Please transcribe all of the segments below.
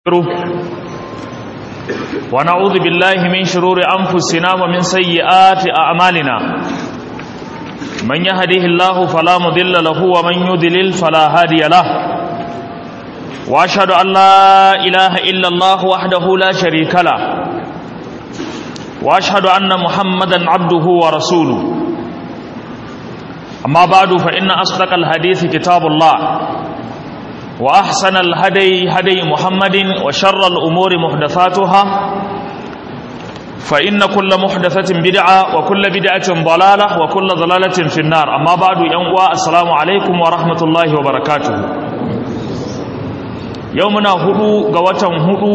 ونعوذ بالله من شرور أنفسنا ومن سيئات أعمالنا من يهده الله فلا مضل له ومن يضلل فلا هادي له وأشهد أن لا إله إلا الله وحده لا شريك له وأشهد أن محمدا عبده ورسوله أما بعد فإن أصدق الحديث كتاب الله وأحسن الهدي هدي محمد وشر الأمور محدثاتها فإن كل محدثة بدعة وكل بدعة ضلالة وكل ضلالة في النار أما بعد ينقوى السلام عليكم ورحمة الله وبركاته يومنا هدو قوة هدو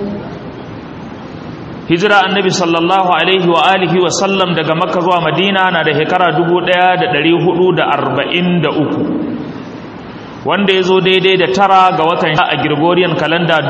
هجرة النبي صلى الله عليه وآله وسلم دقى مكة ومدينة نده هكرا دبو ديا دلي هدو دا 43 wanda ya zo daidai da 9 ga watan a Gregorian calendar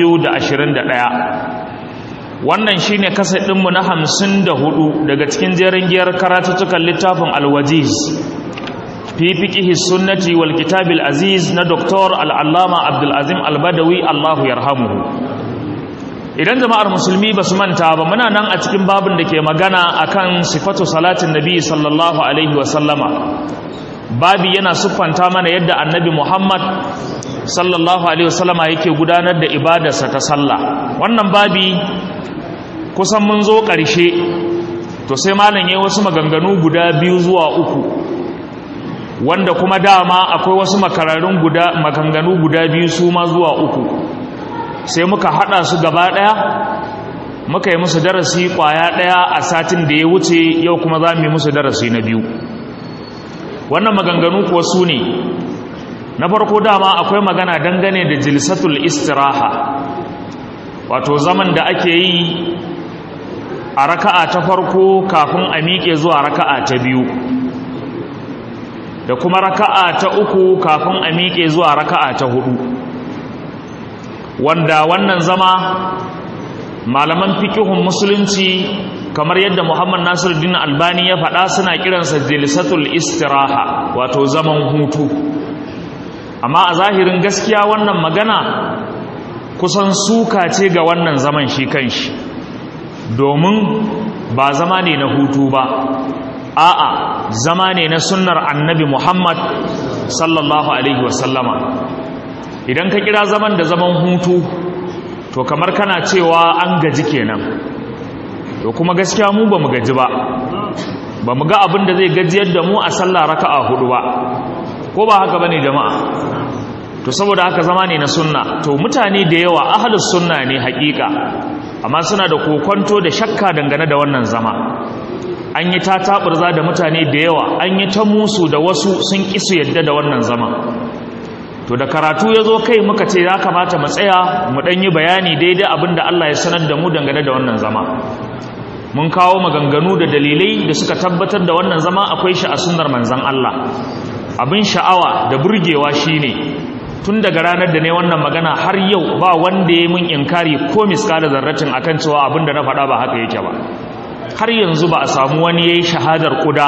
2021 wannan shine kasar ɗinmu na 54 daga cikin jerin giyar karatuttukan littafin Al-Wajiz fi fiqhi sunnati wal kitabil aziz na Dr. Al-Allama Abdul Azim Al-Badawi Allahu yarhamuhu. Idan jama'ar musulmi ba su manta ba muna nan a cikin babin da ke magana akan sifatu salatin nabi sallallahu alaihi wa sallama. Babi yana siffanta mana yadda annabi Muhammad sallallahu alaihi wasallama yake gudanar da ibadarsa ta sallah. Wannan babi kusan mun zo ƙarshe, to sai malam yayi wasu maganganu guda 2 zuwa 3 wanda kuma dama akwai wasu maganganu guda 2 su ma zuwa 3 sai muka hada su gaba daya muka yi musu darasi kwaya daya a satin da ya wuce. Yau kuma za mu yi musu darasi na 2. wannan maganganu kuwa su ne, na farko dama akwai magana dangane da jilsatul istiraha, wato zaman da ake yi a raka'a ta farko kafin a miƙe zuwa raka'a ta biyu, da kuma raka'a ta uku kafin a miƙe zuwa raka'a ta hudu, wanda wannan zama malaman fiqhun musulunci kamar yadda Muhammad Nasiruddin Albani ya faɗa suna kiransa jilsatul istiraha, wato zaman hutu. Amma a zahirin gaskiya wannan magana kusan suka ce ga wannan zaman shi kanshi, domin ba zama ne na hutu ba, a'a zama ne na sunnar annabi Muhammad sallallahu alaihi wasallama. Idan ka kira zaman da zaman hutu to kamar kana cewa an gaji kenan, to kuma gaskiya mu ba mu gaji ba mu ga abin da zai gajiyar da mu a sallah raka'a 4 ba, ko ba haka bane jama'a? To saboda haka zama ne na sunna. To mutane da yawa ahlus sunna ne hakika, amma suna da kokonto da shakka dangane da wannan zama. An yi tataburza da mutane da yawa, an yi ta musu da wasu sun kisu yadda da wannan zama. To da karatu ya zo kai muka ce ya kamata mu tsaya mu dan yi bayani daidai abinda Allah ya sanar da mu dangane da wannan zama. Mun kawo maganganu da dalilai da suka tabbatar da wannan zama akwai shi a sunnar manzon Allah. Abin sha'awa da burgewa shine tun daga ranar da ne wannan magana har yau ba wanda ya mun inkari ko miskala zarratin akan cewa abinda na faɗa ba haka yake ba. Har yanzu ba a samu wani yayi shahadar kuda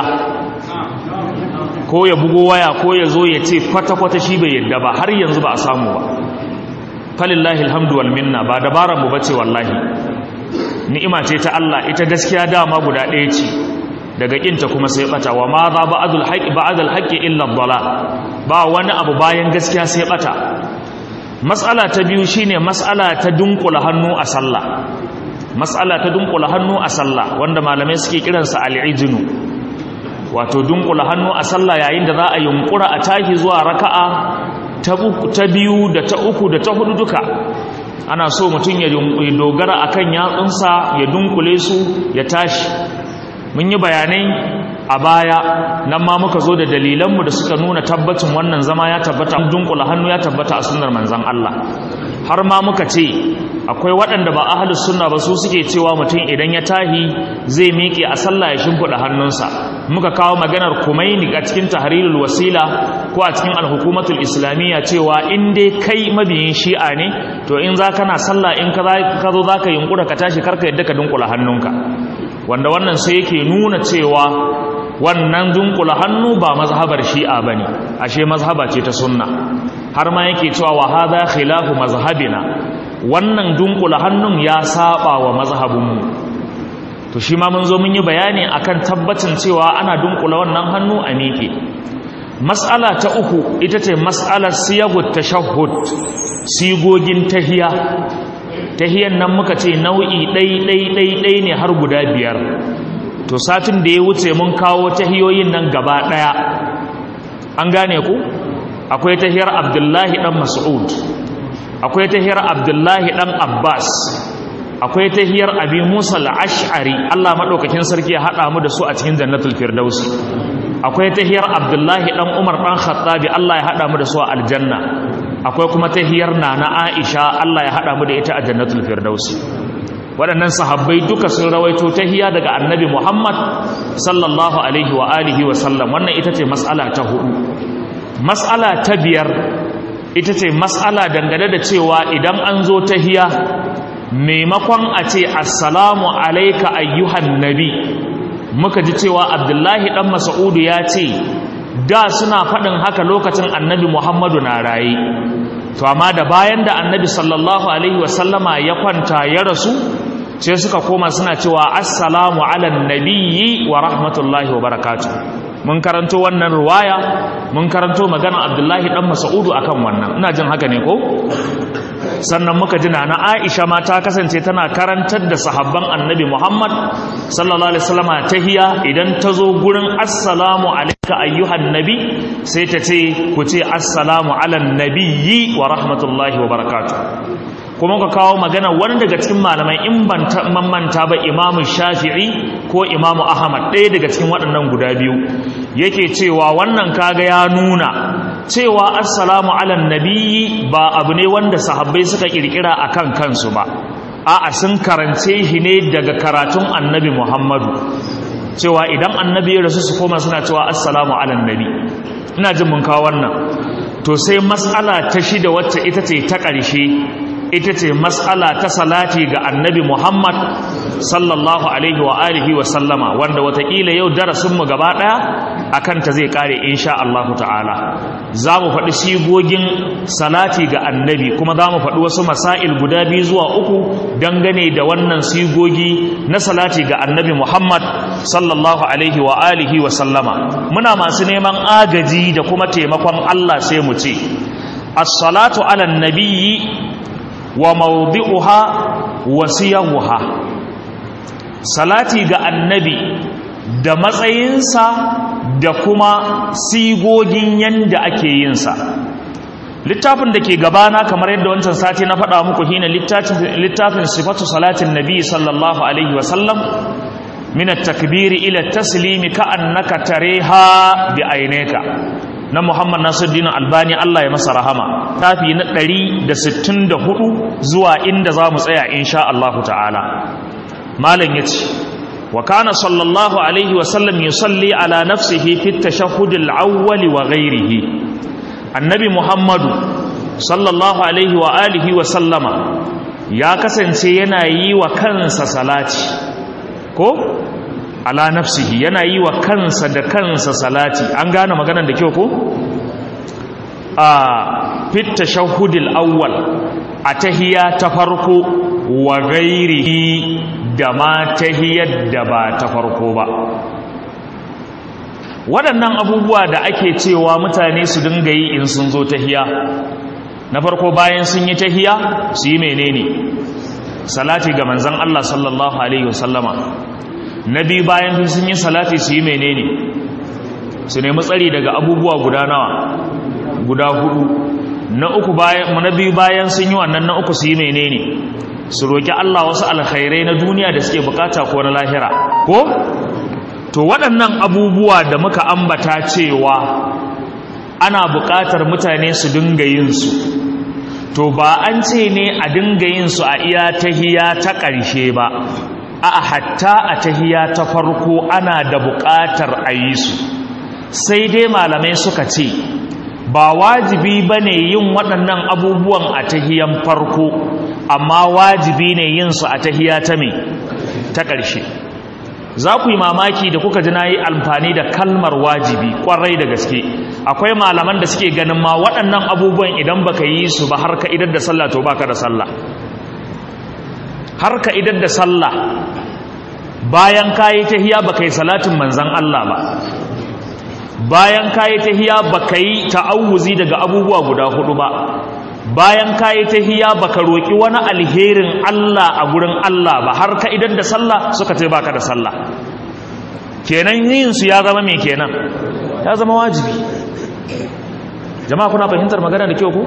ko ya bugo waya ko ya zo ya ce kwata-kwata shi bai yadda ba, har yanzu ba a samu ba. Falillahi alhamdu wal minna, ba dabaran mu bace wallahi, ni'ima ce ta Allah. Ita gaskiya dama guda ɗaya ce, daga kinta kuma sai bata. Wa ma za ba'dul haqqi illa dhalal, ba wani abu bayan gaskiya sai bata. Mas'ala ta biyu shine mas'ala ta dunkula hannu a sallah. Mas'ala ta dunkula hannu a sallah wanda malamai suke kiransa al-ijnu, wato dunkula hannu a sallah yayin da za a yunkura a tashi zuwa raka'a ta biyu da ta uku da ta hudu duka. Ana so mutum ya dogara akan yatsunsa ya dunkule su ya tashi. Mun yi bayanai a baya nan ma muka zo da dalilanmu da suka nuna tabbacin wannan zama ya tabbata, dunkula hannu ya tabbata a sunnar manzon Allah. Har ma muka ce akwai waɗanda ba ahlus sunna ba su suke cewa mutum idan ya tahi zai miƙe a sallah ya shimfiɗa hannunsa. Muka kawo maganar Kumaini a cikin Tahrirul Wasila ko a cikin Al-Hukumatul Islamiyya cewa in dai kai mabiyin Shi'a ne to in za kana sallah in ka zo zaka yunkura ka tashi karka yadda ka dunkula hannunka, wanda wannan sai yake nuna cewa wannan dunkula hannu ba mazhabar Shi'a bane, ashe mazhaba ce ta sunna. Har ma yake cewa wa hadha khilafu mazhabina, wannan dunkula hannun ya saba wa mazhabinmu. To shi ma mun zo mun yi bayani akan tabbacin cewa ana dunkula wannan hannu a miƙe. Mas'ala ta uku ita ce mas'alar siyagut tashahhud, sigogin tahiya. Tahiyan nan muka ce nau'i ɗai ne har guda 5. To satin da ya wuce mun kawo tahiyoyin nan gaba ɗaya. An gane ku? Akwai tahiyar Abdullahi dan Mas'ud, akwai tahiyar Abdullahi dan Abbas, akwai tahiyar Abi Musa al-Ash'ari, Allah madaukakin sarki ya hada mu da su a cikin Jannatul Firdaus. Akwai tahiyar Abdullahi dan Umar dan Khattabi, Allah ya hada mu da su a aljanna. Akwai kuma tahiyar Nana Aisha, Allah ya hada mu da ita a Jannatul Firdaus. Waɗannan sahabbai duka sun rawaito tahiya daga Annabi Muhammad sallallahu alaihi wa alihi wa sallam. Wannan ita ce mas'ala ta 4. Mas'ala ta 5 ita ce mas'ala dangane da cewa idan an zo tahiya, maimakon a ce assalamu alayka ayyuhan nabi, muka ji cewa Abdullahi dan Mas'ud ya ce da suna faɗin haka lokacin Annabi Muhammadu na raye. To amma da bayan da Annabi sallallahu alaihi wasallama ya kwanta ya rasu, sai suka koma suna cewa assalamu alan nabiyyi wa rahmatullahi wa barakatuh. Mun karanto wannan ruwaya, mun karanto magana Abdullahi dan Mas'ud akan wannan. Ina jin haka ne ko? Sannan muka ji na Aisha ma ta kasance tana karantar da sahabban Annabi Muhammad sallallahu alaihi wasallama tahiya, idan ta zo gurin assalamu alayka ayyuhan nabi sai ta ce ku ce assalamu alan nabiyyi wa rahmatullahi wa barakatuh. Kuma ka kawo magana wani daga cikin malamai, in ban manta ba Imam Shafi'i ko Imam Ahmad, ɗaya daga cikin waɗannan guda biyu, yake cewa wannan kaga ya nuna cewa assalamu ala nabiyyi ba abu ne wanda sahabbai suka kirkira akan kansu ba. A'a, sun karance shi ne daga karatun Annabi Muhammadu, cewa idan Annabi ya rasu su koma suna cewa assalamu ala nabi. Ina jin mun kawo wannan. To sai mas'ala ta 6 wacce ita ce ta ƙarshe, ita ce mas'ala ta salati ga Annabi Muhammad sallallahu alaihi wa alihi wa sallama, wanda watakila yau darasinmu gaba ɗaya akan ta zai kare insha Allah ta'ala. Za mu faɗi sigogin salati ga Annabi, kuma za mu faɗi wasu masail guda 2 zuwa 3 dangane da wannan sigogi na salati ga Annabi Muhammad sallallahu alaihi wa alihi wa sallama. Muna masu neman agaji da kuma taimakon Allah sai mu ce as-salatu ala nabiyyi wa mawdi'uha wa siyaguha. Salati ga Annabi da matsayinsa da kuma sigogin yanda ake yin sa. Littafin da ke gabana kamar yadda wancan sati na faɗa muku shine littafin sifatu salatin nabi sallallahu alaihi wa sallam min at-takbir ila at-taslim ka'annaka tareha bi aynaka, na Muhammad Nasiruddin Albani, Allah ya masa rahama. Tafi na 164 zuwa inda za mu tsaya insha Allah ta'ala. Malam yace wa kana sallallahu alaihi wa sallam yusalli ala nafsihi fi at-tashahhud al-awwal wa ghayrihi. Annabi Muhammadu sallallahu alaihi wa alihi wa sallama ya kasance yana yi wa kansa salati, ko ala nafsihi, yana yi wa kansa da kansa salati. An gane maganar da kyau ko? A fit tashahhudil awwal, a tahiyya ta farko, wa ghairihi, da ma tahiyyar da ba ta farko ba. Waɗannan abubuwa da ake cewa mutane su dinga yi in sun zo tahiyya, na farko bayan sun yi tahiyya su yi menene? Salati ga manzon Allah sallallahu alaihi wasallama. Na biyu bayan sun yi salati su yi menene? Su nemi tsari daga abubuwa guda nawa? Guda 4. Na biyu bayan sun yi wannan, na uku su yi menene? Su roki Allah wasu alkhairai na duniya da suke bukata ko na lahira, ko? To waɗannan abubuwa da muka ambata cewa ana buƙatar mutane su dinga yin su, to ba an ce ne a dinga yin su a iya tahiyya ta ƙarshe ba, a hatta a tahiyya ta farko ana da buƙatar a yi su. Sai dai malamai suka ce ba wajibi bane yin waɗannan abubuwan a tahiyyan farko, amma wajibi ne yin su a tahiyya ta me? Ta ƙarshe. Za ku yi mamaki da kuka ji na yi amfani da kalmar wajibi ƙwarai da gaske. Akwai malaman da suke ganin ma waɗannan abubuwan idan baka yi su ba har ka idar da sallah to baka da sallah. har ka idar da sallah bayan kayi tahiyya baka yi salatin manzon Allah ba, bayan kayi tahiyya baka yi ta'awuzi daga abubuwa guda 4 ba, bayan kayi tahiyya baka roki wani alherin Allah a gurin Allah ba, har ka idar da sallah suka ce baka da sallah. Kenan yin su ya zama me kenan? Ya zama wajibi. Jama'a kuna fahimtar magana da kyau ko?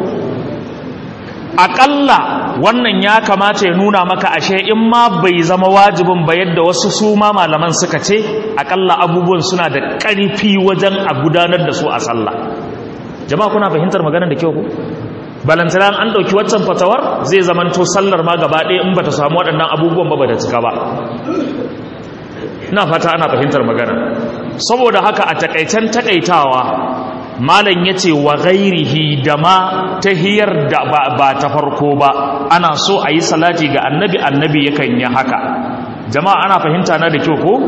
Aƙalla wannan ya kamata ya nuna maka ashe in ma bai zama wajibin ba yadda wasu su ma malaman suka ce, aƙalla abubuwan suna da ƙarfi wajen a gudanar da su a sallah. Jama'a kuna fahimtar magana da kyau ko? Balantana an ɗauki waccan fatawar zai zamanto sallar ma gaba ɗaya in bata samu waɗannan abubuwan ba ta cika ba. Ina fata ana fahimtar magana. Saboda haka a takaicen takaitawa malam yace wa ghairihi da ma tahiyar da ba ta farko ba ana so a yi salati ga annabi, annabi yakan yi haka. Jama'a ana fahimta na da kyau ko?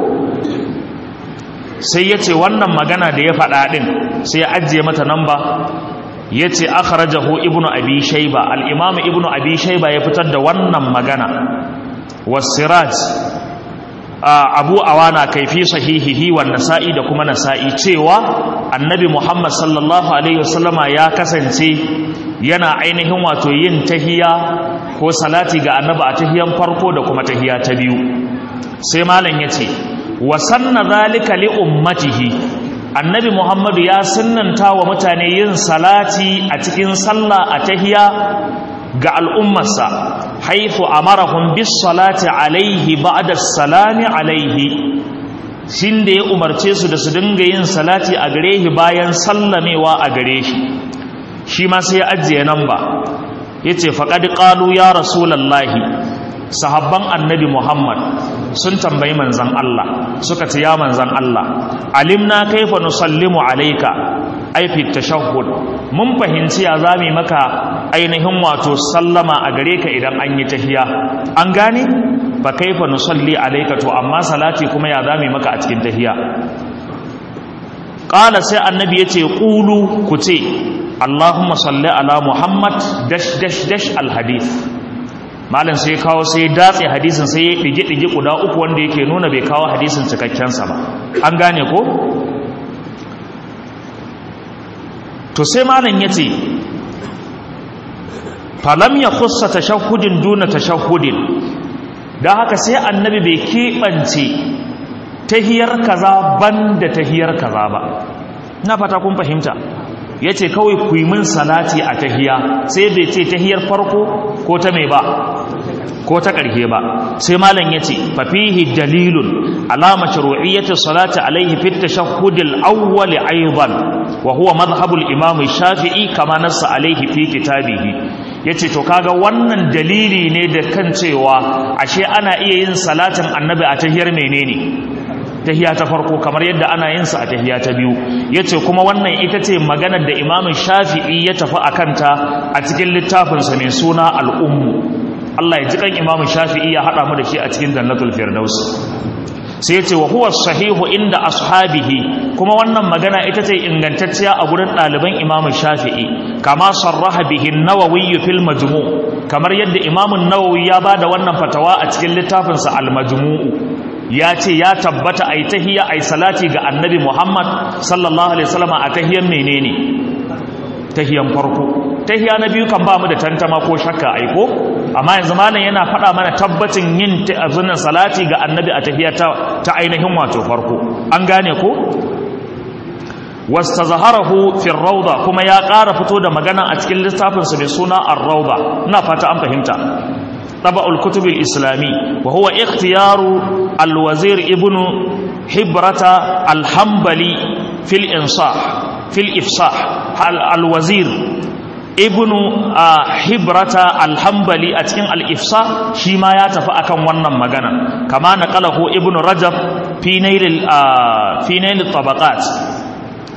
Sai yace wannan magana da ya faɗa din sai ya ajiye mata namba, yace akhrajahu ibnu abi shayba, al-imam ibnu abi shayba ya fitar da wannan magana. Was-siraj abu awana kaifi sahihihi wa nasa'i da kuma nasa'i cewa annabi Muhammad sallallahu alaihi wasallama ya kasance yana ainihin wato yin tahiya ko salati ga annabi a tahiyan farko da kuma tahiya ta biyu. Sai malam yace wa sanna zalika li ummatihi, annabi Muhammad ya sunnanta wa mutane yin salati a cikin sallah a tahiya ga al'ummarsa, haifu amarahum bis salati alaihi ba'da salami alaihi, shin da ya umarce su da su dinga yin salati a gare shi bayan sallamewa a gare shi. Shi ma sai ya ajiye namba, yace faqad qalu ya rasulullahi, sahabban annabi Muhammad sun tambayi manzan Allah suka ce ya manzan Allah, alimna kaifa nusallimu alayka ay fi tashahhud, mun fahimci ya zami maka ainihin wato sallama a gare ka idan an yi tahiya, an gane fa kaifa nusalli alayka, to amma salati kuma ya zami maka a cikin tahiya. Qala sai annabi yace qulu, ku ce Allahumma salli ala Muhammad dash dash dash al hadith. Malam sai kawo sai datse hadisin sai ya dige guda 3 wanda yake nuna bai kawo hadisin cikakken sa ba, an gane ko? To sai malam yace falam yakhussa tashahhudin duna tashahhudin, dan haka sai annabi bai kebance tahiyar kaza banda tahiyar kaza ba. Ina fata kun fahimta. Yace kawai ku yi min salati a tahiya, sai bai ce tahiyar farko ko ta mai ba ko ta ƙarfe ba. Sai malam yace fa fihi dalilun ala mashru'iyyati salati alayhi fi at-tashahhud al-awwal aidan wa huwa madhhab al-imam Shafi'i kama nassa alayhi fi kitabihi. Yace to kaga wannan dalili ne da kan cewa ashe ana iya yin salatin annabi a tahiyar menene, tahiya ta farko, kamar yadda ana yin sa a tahiya ta biyu. Yace kuma wannan ita ce maganar da Imam Shafi'i ya tafi akanta a cikin littafin sa mai suna al-Umm. Allah ya ji kan Imam Shafi'i ya hada mu da shi a cikin Jannatul Firdaus. Sai yace wa huwa sahihu inda ashabihi, kuma wannan magana ita ce ingantacciya a gurin ɗaliban Imam Shafi'i, kama sarraha bihi an-Nawawi fil Majmu', kamar yadda Imam an-Nawawi ya bada wannan fatawa a cikin littafin sa al-Majmu'. Ya ce ya tabbata ai tahiyya ai salati ga annabi Muhammad sallallahu alaihi wasallam a tahiyan menene, tahiyan farko. Tahiya na biyu kan ba mu da tantama ko shakka ai ko, amma yanzu malam yana faɗa mana tabbacin yin azunan salati ga annabi a tahiya ta ainihin wato farko, an gane ko? wastazharahu fi ar-rawda, kuma ya ƙara fito da magana a cikin littafin sa mai suna ar-rawda. Ina fata an fahimta. طبع الكتب الإسلامي وهو اختيار الوزير ابن حبرة الحنبلي في الإنصاح في الإفصاح. الوزير ابن حبرة الحنبلي أتكين الإفصاح شما يتفأ كم ونن مغانا، كما نقله ابن رجب في نيل الطبقات.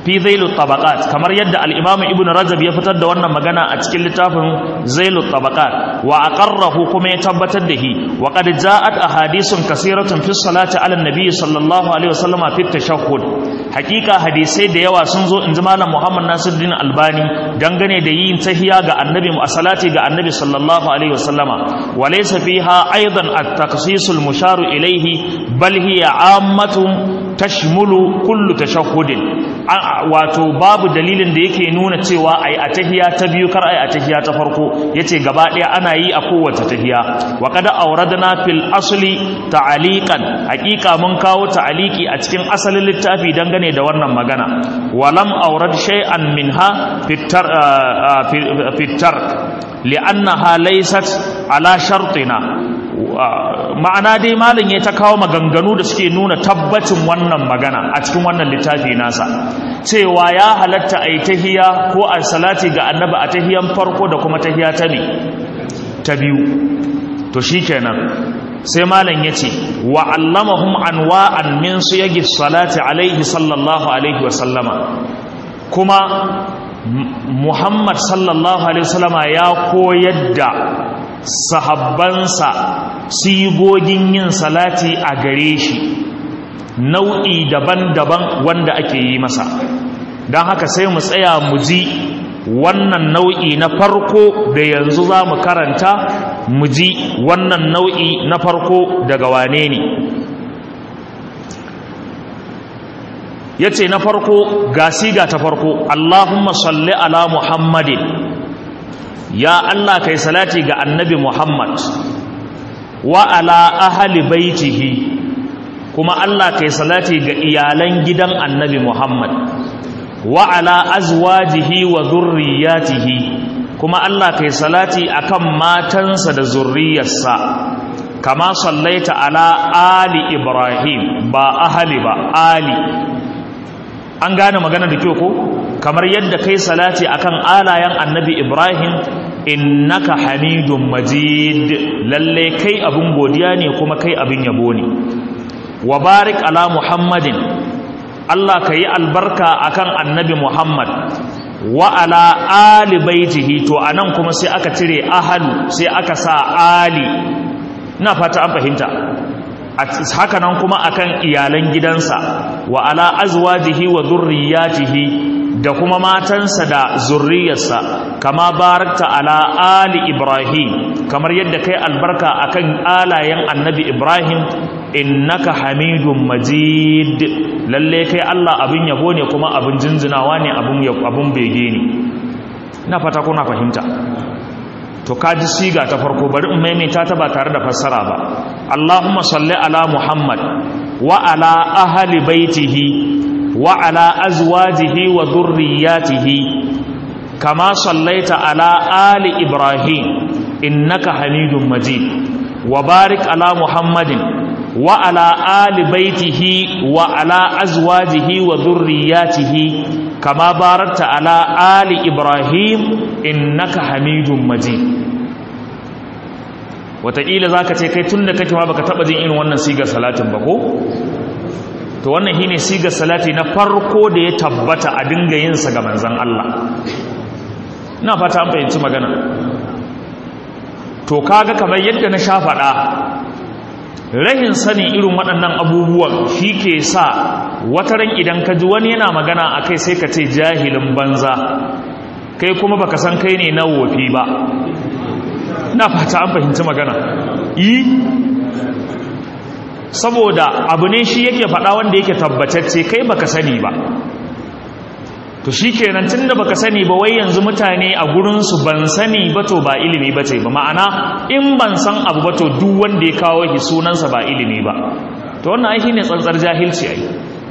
fi zailut tabaqat, kamar yadda al-imam ibn rajab ya fitar da wannan magana a cikin littafin zailut tabaqat wa aqarrahu, kuma ya tabbatar da shi. Wa qad ja'at ahadithun kaseeratun fi salati ala nabi sallallahu alaihi wasallam fi tashahhud, hakika hadisai da yawa sun zo inji malam Muhammad Nasiruddin Albani dangane da yin tahiyya ga annabi a salati ga annabi sallallahu alaihi wasallama. Wa laysa fiha aidan at-takhsis al-mushar ilayhi bal hiya ammatun tashmulu kullu tashahhudin, wato babu dalilin da yake nuna cewa ai a tahiyya ta biyu kar ai a tahiyya ta farko, yace gaba daya ana yi a kowace tahiyya. Wa qad awradna fil asli ta'aliqan, hakika mun kawo ta'aliki a cikin asalin littafi dangane da wannan magana. Wa lam awrad shay'an minha fi tark li'annaha laysat ala shartina. Ma'ana dai malam ya ta kawo maganganu da suke nuna tabbacin wannan magana a cikin wannan littafi nasa, cewa ya halatta a yi tahiya ko a salati ga annabi a tahiyan farko da kuma tahiya ta biyu. To shi kenan sai malam ya ce wa allamahum anwa'an min siyagi salati alaihi sallallahu alaihi wasallama, kuma Muhammad sallallahu alaihi wasallama ya koyar da sahabbansa sigogin yin salati a gare shi, nau'i daban-daban wanda ake yi masa. Don haka sai mu tsaya mu ji wannan nau'i na farko da yanzu za mu karanta, mu ji wannan nau'i na farko daga wane ne. Ya ce na farko ga siga ta farko, Allahumma salli ala Muhammadin, ya Allah kai salati ga annabi Muhammad wa ala ahli baitihi, kuma Allah kai salati ga iyalan gidan annabi Muhammad wa ala azwajihi wa dhurriyyatihi, kuma Allah kai salati akan matansa da zurriyarsa. Kama sallaita ala ali Ibrahim, ba ahli ba, ali. An gane magana da kyau ko? Kamar yadda kai salati akan alayan annabi Ibrahim, innaka hamidun majid, lalle kai abun godiya ne kuma kai abin yabo ne. Wa barik ala Muhammadin, Allah ka yi albarka akan annabi Muhammad wa ala ali baitihi. To anan kuma sai aka cire ahalu sai aka sa ali, ina fata an fahimta. Haka nan kuma akan iyalan gidansa, wa ala azwajihi wa dhurriyyatihi, da kuma matansa da zurriyarsa. Kama barakta ala ali Ibrahim, kamar yadda kai albarka akan alayen annabi Ibrahim, innaka hamidun majid, lalle kai Allah abin yabo ne kuma abin jinjinawa ne, abin bege ne. Ina fata kuna fahimta. To kaji siga ta farko, bari in maimaita ta ba tare da fassara ba. Allahumma salli ala Muhammad wa ala ahli baitihi wa ala azwajihi wa dhurriyyatihi kama sallaita ala ali Ibrahim innaka Hamidum Majid, wa barik ala Muhammadin wa ala ali baitihi wa ala azwajihi wa dhurriyyatihi kama barakta ala ali Ibrahim innaka Hamidum Majid. Wataƙila za ka ce kai tun da kake ma baka taɓa jin irin wannan sigar salatin ba ko? To wannan shine sigar salati na farko da ya tabbata a dinga yin sa ga manzon Allah. Ina fata an fahimci magana. To kaga kamar yadda na sha faɗa, rahin sanin irin waɗannan abubuwan shi ke sa wataran idan ka ji wani yana magana a kai sai ka ce jahilin banza, kai kuma baka san kai ne na wofi ba. Ina fata an fahimci magana. Saboda abu ne shi yake faɗa wanda yake tabbatacce, kai baka sani ba. To shi kenan tun da baka sani ba, wai yanzu mutane a gurinsu ban sani ba to ba ilimi ba ce ba. Ma'ana in ban san abu ba to duk wanda ya kawo shi sunansa ba ilimi ba. To wannan aiki ne tsantsar jahilci ai.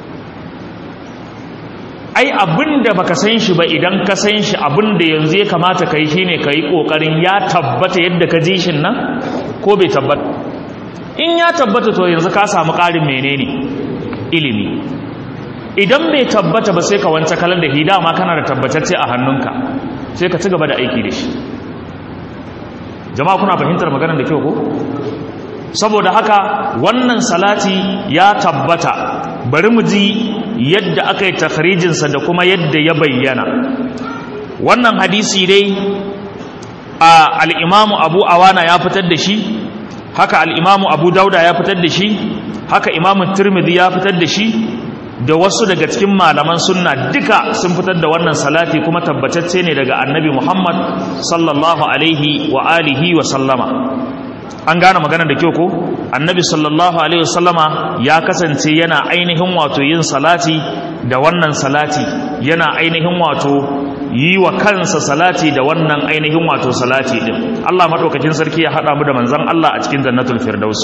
Ai abinda baka san shi ba, idan ka san shi, abinda yanzu ya kamata kai shine kai kokarin ya tabbata yadda ka ji shin nan ko bai tabbata. In ya tabbata to yanzu ka samu ƙarin menene ilimi. Idan bai tabbata ba sai ka wance kalan da hida ma kana da tabbatacce a hannunka, sai ka ci gaba da aiki da shi. Jama'a kuna fahimtar maganar da kyau ko? saboda haka wannan salati ya tabbata. Bari mu ji yadda aka yi takhrijinsa da kuma yadda ya bayyana. Wannan hadisi dai al-Imamu Abu Awana ya fitar da shi, haka al-Imamu Abu Dauda ya fitar da shi, haka Imamu Tirmidhi ya fitar da shi, da wasu daga cikin malaman sunna duka sun fitar da wannan salati kuma tabbatacce ne daga Annabi Muhammad sallallahu alaihi wa alihi wa sallama. An gane magana da kyau ko? Annabi sallallahu alaihi wa sallama ya kasance yana ainihin wato yin salati da wannan salati, yana ainihin wato yi wa kansa salati da wannan ainihin wato salati din. Allah madaukakin sarki ya hada mu da manzon Allah a cikin jannatul firdaus.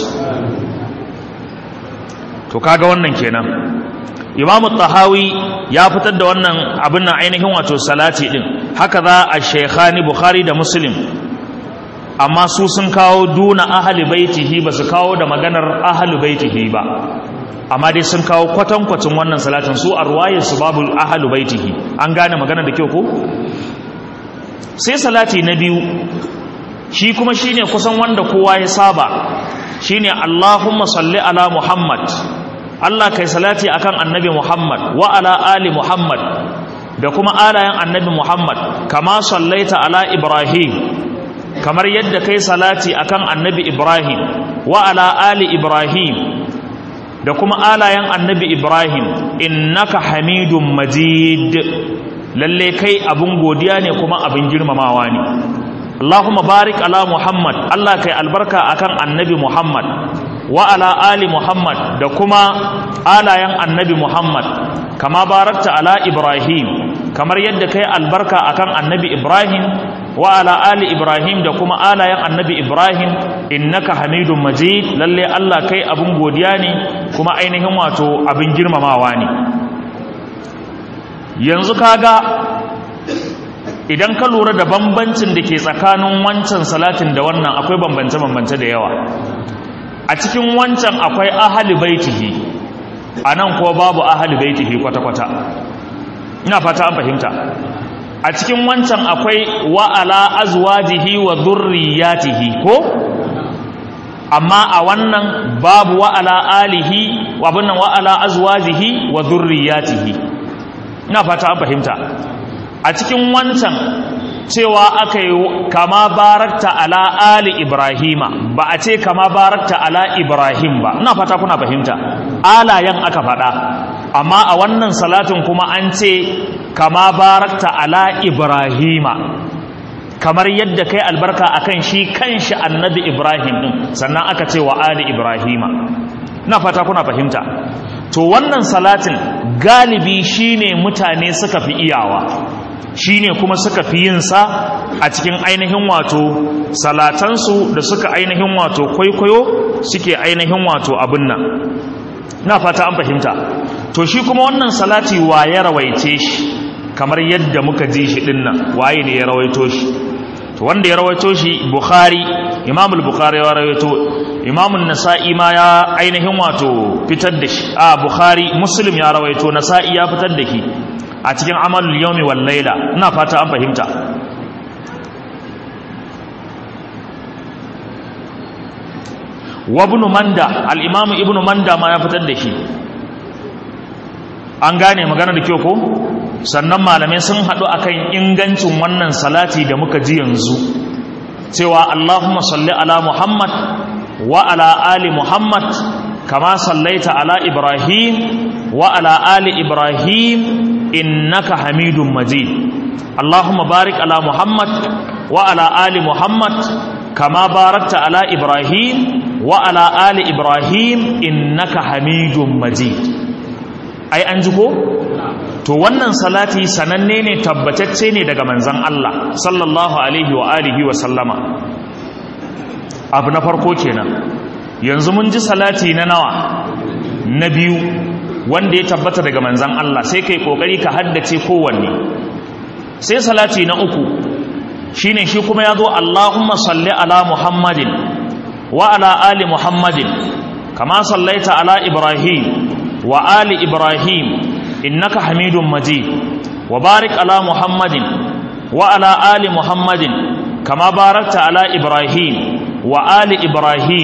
To kaga wannan kenan. Imam Tahawi ya fitar da wannan abin nan ainihin wato salati din. Haka za a Shaykhani Bukhari da Muslim. Amma su sun kawo duna ahli baitihi, ba su kawo da maganar ahli baitihi ba. Amma dai sun kawo kwatankwacin wannan salatin, su a ruwayar su babu ahli baitihi. An gane magana da kyau ko? Sai salati na biyu, shi kuma shine kusan wanda kowa ya saba, shine Allahumma salli ala Muhammad. Allah kai salati akan Annabi Muhammad wa ala ali Muhammad, da kuma alayen Annabi Muhammad, kama sallaita ala Ibrahim, kamar yadda kai salati akan Annabi Ibrahim wa ala ali Ibrahim, da kuma alayen Annabi Ibrahim, innaka Hamidum Majid, lalle kai abun godiya ne kuma abin girmamawa ne. Allahumma barik ala Muhammad, Allah kai albarka akan Annabi Muhammad wa ala ali Muhammad, da kuma alayen Annabi Muhammad, kama barakta ala Ibrahim, kamar yadda kai albarka akan Annabi Ibrahim wa ala ali Ibrahim, da kuma alayen Annabi Ibrahim, innaka Hamidum Majid, lalle Allah kai abun godiya ne kuma ainihin wato abin girmamawa ne. Yanzu kaga idan ka lura da bambancin da ke tsakanin wancan salatin da wannan, akwai bambance-bambance da yawa. A cikin wancan akwai ahli baitihi, a nan kuwa babu ahli baitihi kwata-kwata. Ina fata an fahimta. A cikin wancan akwai wa ala azwajihi wa dhurriyyatihi ko? Amma a wannan babu wa ala alihi wa bunnan wa ala azwajihi wa dhurriyyatihi. Ina fata an fahimta. A cikin wancan cewa aka yi kama barakta ala ali Ibrahima, ba a ce kama barakta ala Ibrahim ba. Ina fata kuna fahimta. Alayen aka faɗa, amma a wannan salatin kuma an ce kama barakta ala Ibrahima, kamar yadda kai albarka akan shi kanshi Annabi Ibrahim din, sannan aka ce wa ali Ibrahima. Ina fata kuna fahimta. To wannan salatin galibi shine mutane suka fi iyawa, shine kuma suka fi yin sa a cikin ainihin wato salatansu da suka ainihin wato kwaikwayo, suke ainihin wato abin nan. Na fata an fahimta. To shi kuma wannan salati wa ya rawaice shi, kamar yadda muka ji shi din nan, waye ne ya rawaito shi? To wanda ya rawaito shi Bukhari, Imam al-Bukhari ya rawaito, Imam an-Nasa'i ma ya ainihin wato fitar da shi. Bukhari, Muslim ya rawaito, Nasa'i ya fitar da shi a cikin Amalul Yawmi wal Layla. Ina fata an fahimta. Wa Ibn Manda, al-Imam Ibn Manda ma ya fitar da shi. An gane magana da kyau ko? Sannan malamai sun haɗu akan ingancin wannan salati da muka ji yanzu, cewa Allahumma salli ala Muhammad wa ala ali Muhammad, kama sallaita ala Ibrahim wa ala ali Ibrahim, innaka Hamidum Majid. Allahumma barik ala Muhammad wa ala ali Muhammad, kama barakta ala Ibrahim wa ala ali Ibrahim, innaka Hamidum Majid. Ai an ji ko? To wannan salati sananne ne, tabbatacce ne daga manzon Allah sallallahu alaihi wa alihi wa sallama. Abu na farko kenan. Yanzu mun ji salati na nawa? Na biyu, wanda ya tabbata daga manzon Allah, sai kai kokari ka haddace kowanne. Sai salati na uku, shine shi kuma yazo Allahumma salli ala Muhammadin wa ala ali Muhammadin, kama sallaita ala Ibrahim wa ali Ibrahim, innaka Hamidum Majid, wa barik ala Muhammadin wa ala ali Muhammadin, kama barakta ala Ibrahim wa ali Ibrahim,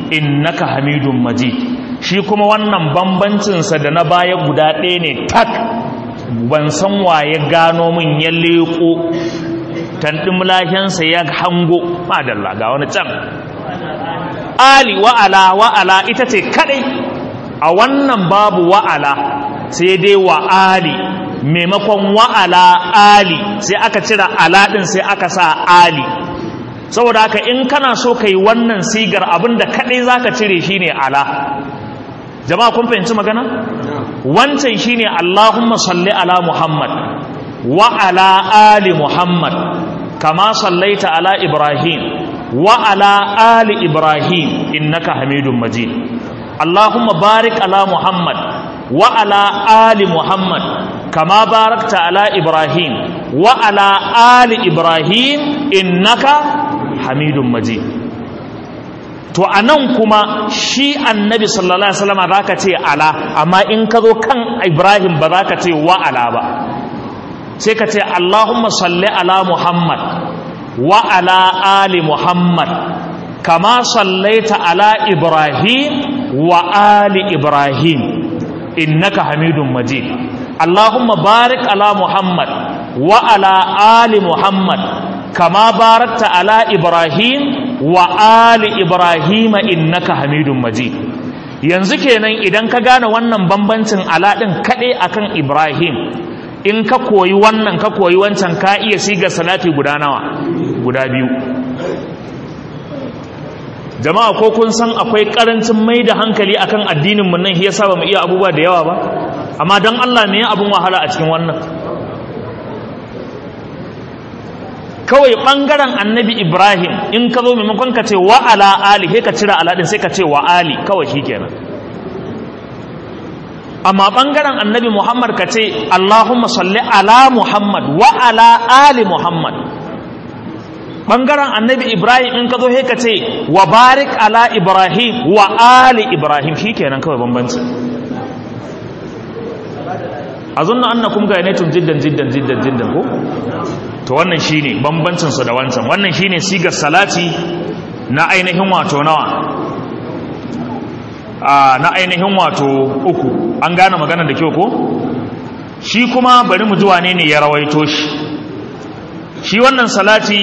innaka hamidun majid. Shi kuma wannan bambancinsa da na baya guda ɗaya ne tak. Ban san waye gano min ya leƙo tanɗin lahiyansa ya hango madalla ga wani can ali wa'ala ita ce kadai a wannan babu wa'ala sai dai wa ali maimakon wa'ala ali sai aka cira ala din sai aka sa ali. saboda haka in kana so kai wannan sigar abinda kadai zaka cire shine ala. jama'a kun fahimci magana? wancan shine Allahumma salli ala Muhammad wa ala ali Muhammad kama sallaita ala Ibrahim wa ala ali Ibrahim innaka Hamidum Majid. Allahumma barik ala Muhammad wa ala ali Muhammad kama barakta ala Ibrahim wa ala ali Ibrahim innaka Hamidum Majid. To anan kuma shi annabi sallallahu alaihi wasallam zaka ce ala, amma in ka zo kan Ibrahim ba zaka ce wa ala ba, sai ka ce Allahumma salli ala Muhammad wa ala ali Muhammad kama sallaita ala Ibrahim wa ali Ibrahim innaka Hamidum Majid. Allahumma barik ala Muhammad wa ala ali Muhammad kama barakta ala Ibrahim wa ali Ibrahim innaka Hamidum Majid. Yanzu kenan idan ka gane wannan bambancin ala din kade akan Ibrahim, in ka koyi wannan ka koyi wancan ka iya siga salati guda nawa? Guda biyu. Jama'a ko kun san akwai karancin mai da hankali akan addinin mun nan shi yasa bamu iya abubuwa da yawa ba, amma dan Allah me ya abun wahala a cikin wannan? Kawai ɓangaren annabi Ibrahim in ka zo maimakon ka ce wa ala ali sai ka cira ala din sai ka ce wa ali kawai shikenan. Amma ɓangaren annabi Muhammad ka ce Allahumma salli ala Muhammad wa ala ali Muhammad. Ɓangaren annabi Ibrahim in ka zo sai ka ce wa barik ala Ibrahim wa ali Ibrahim shikenan kawai bambanci. Azunna annakum gayanatun jiddan ko? To wannan shine bambancin su da wancan. Wannan shine sigar salati na ainihin wato nawa? Na ainihin wato uku. An gane magana da kyau ko? Shi kuma bari mu ji wane ne ya rawaito shi. Shi wannan salati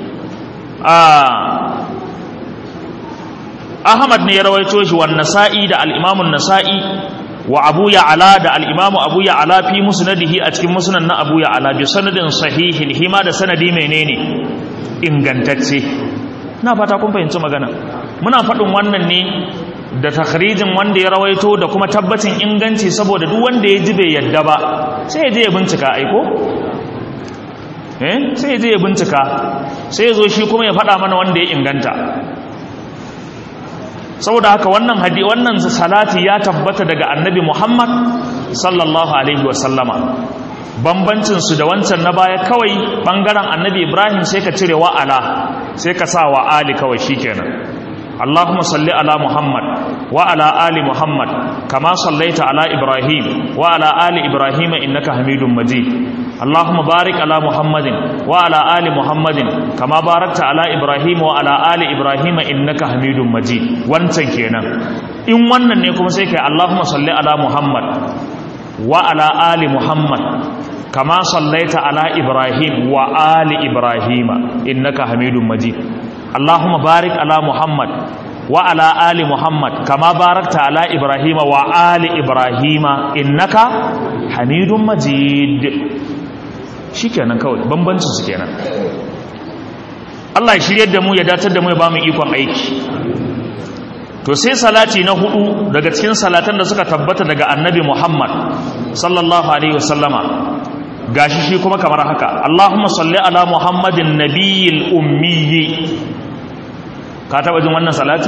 Ahmad ne ya rawaito shi, wan Nasa'i da al-Imam an-Nasa'i wa Abu Ya'la da al-Imam Abu Ya'la fi musnadihi a cikin musnad na Abu Ya'la bi sanadin sahihin, hima da sanadi menene ingantacce. Na fata kun fahimci magana. Muna faɗin wannan ne da takhrijin wanda ya rawaito da kuma tabbacin inganci, saboda duk wanda ya ji bai yadda ba sai ya je ya bincika aiko sai ya je ya bincika, sai ya zo shi kuma ya faɗa mana wanda ya inganta. Saboda haka wannan wannan salati ya tabbata daga annabi Muhammad sallallahu alaihi wasallama. Bambancin su da wancan na baya kawai bangaren annabi Ibrahim sai ka cire wa ala sai ka sa wa ali kawai shikenan. Allahumma salli ala Muhammad wa ala ali Muhammad kama sallaita ala Ibrahim wa ala ali Ibrahim innaka Hamidum Majid. Allahumma barik ala Muhammadin wa ala ali Muhammadin kama barakta ala Ibrahim wa ala ali Ibrahim innaka Hamidum Majid. Wancan kenan. In wannan ne kuma sai kai Allahumma salli ala Muhammad wa ala ali Muhammad kama sallaita ala Ibrahim wa ali Ibrahim innaka Hamidum Majid. Allahumma barik ala Muhammad wa ala ali Muhammad kama barakta ala Ibrahim wa ali Ibrahim innaka Hamidum Majid. Shikenan kawai bambancin su kenan. Allah ya shiryar da mu ya datar da mu ya ba mu ikon aiki. To sai salati na hudu daga cikin salatan da suka tabbata daga annabi Muhammad sallallahu alaihi wasallama, gashi shi kuma kamar haka: Allahumma salli ala Muhammadin nabiyil ummi. Ka taba jin wannan salati?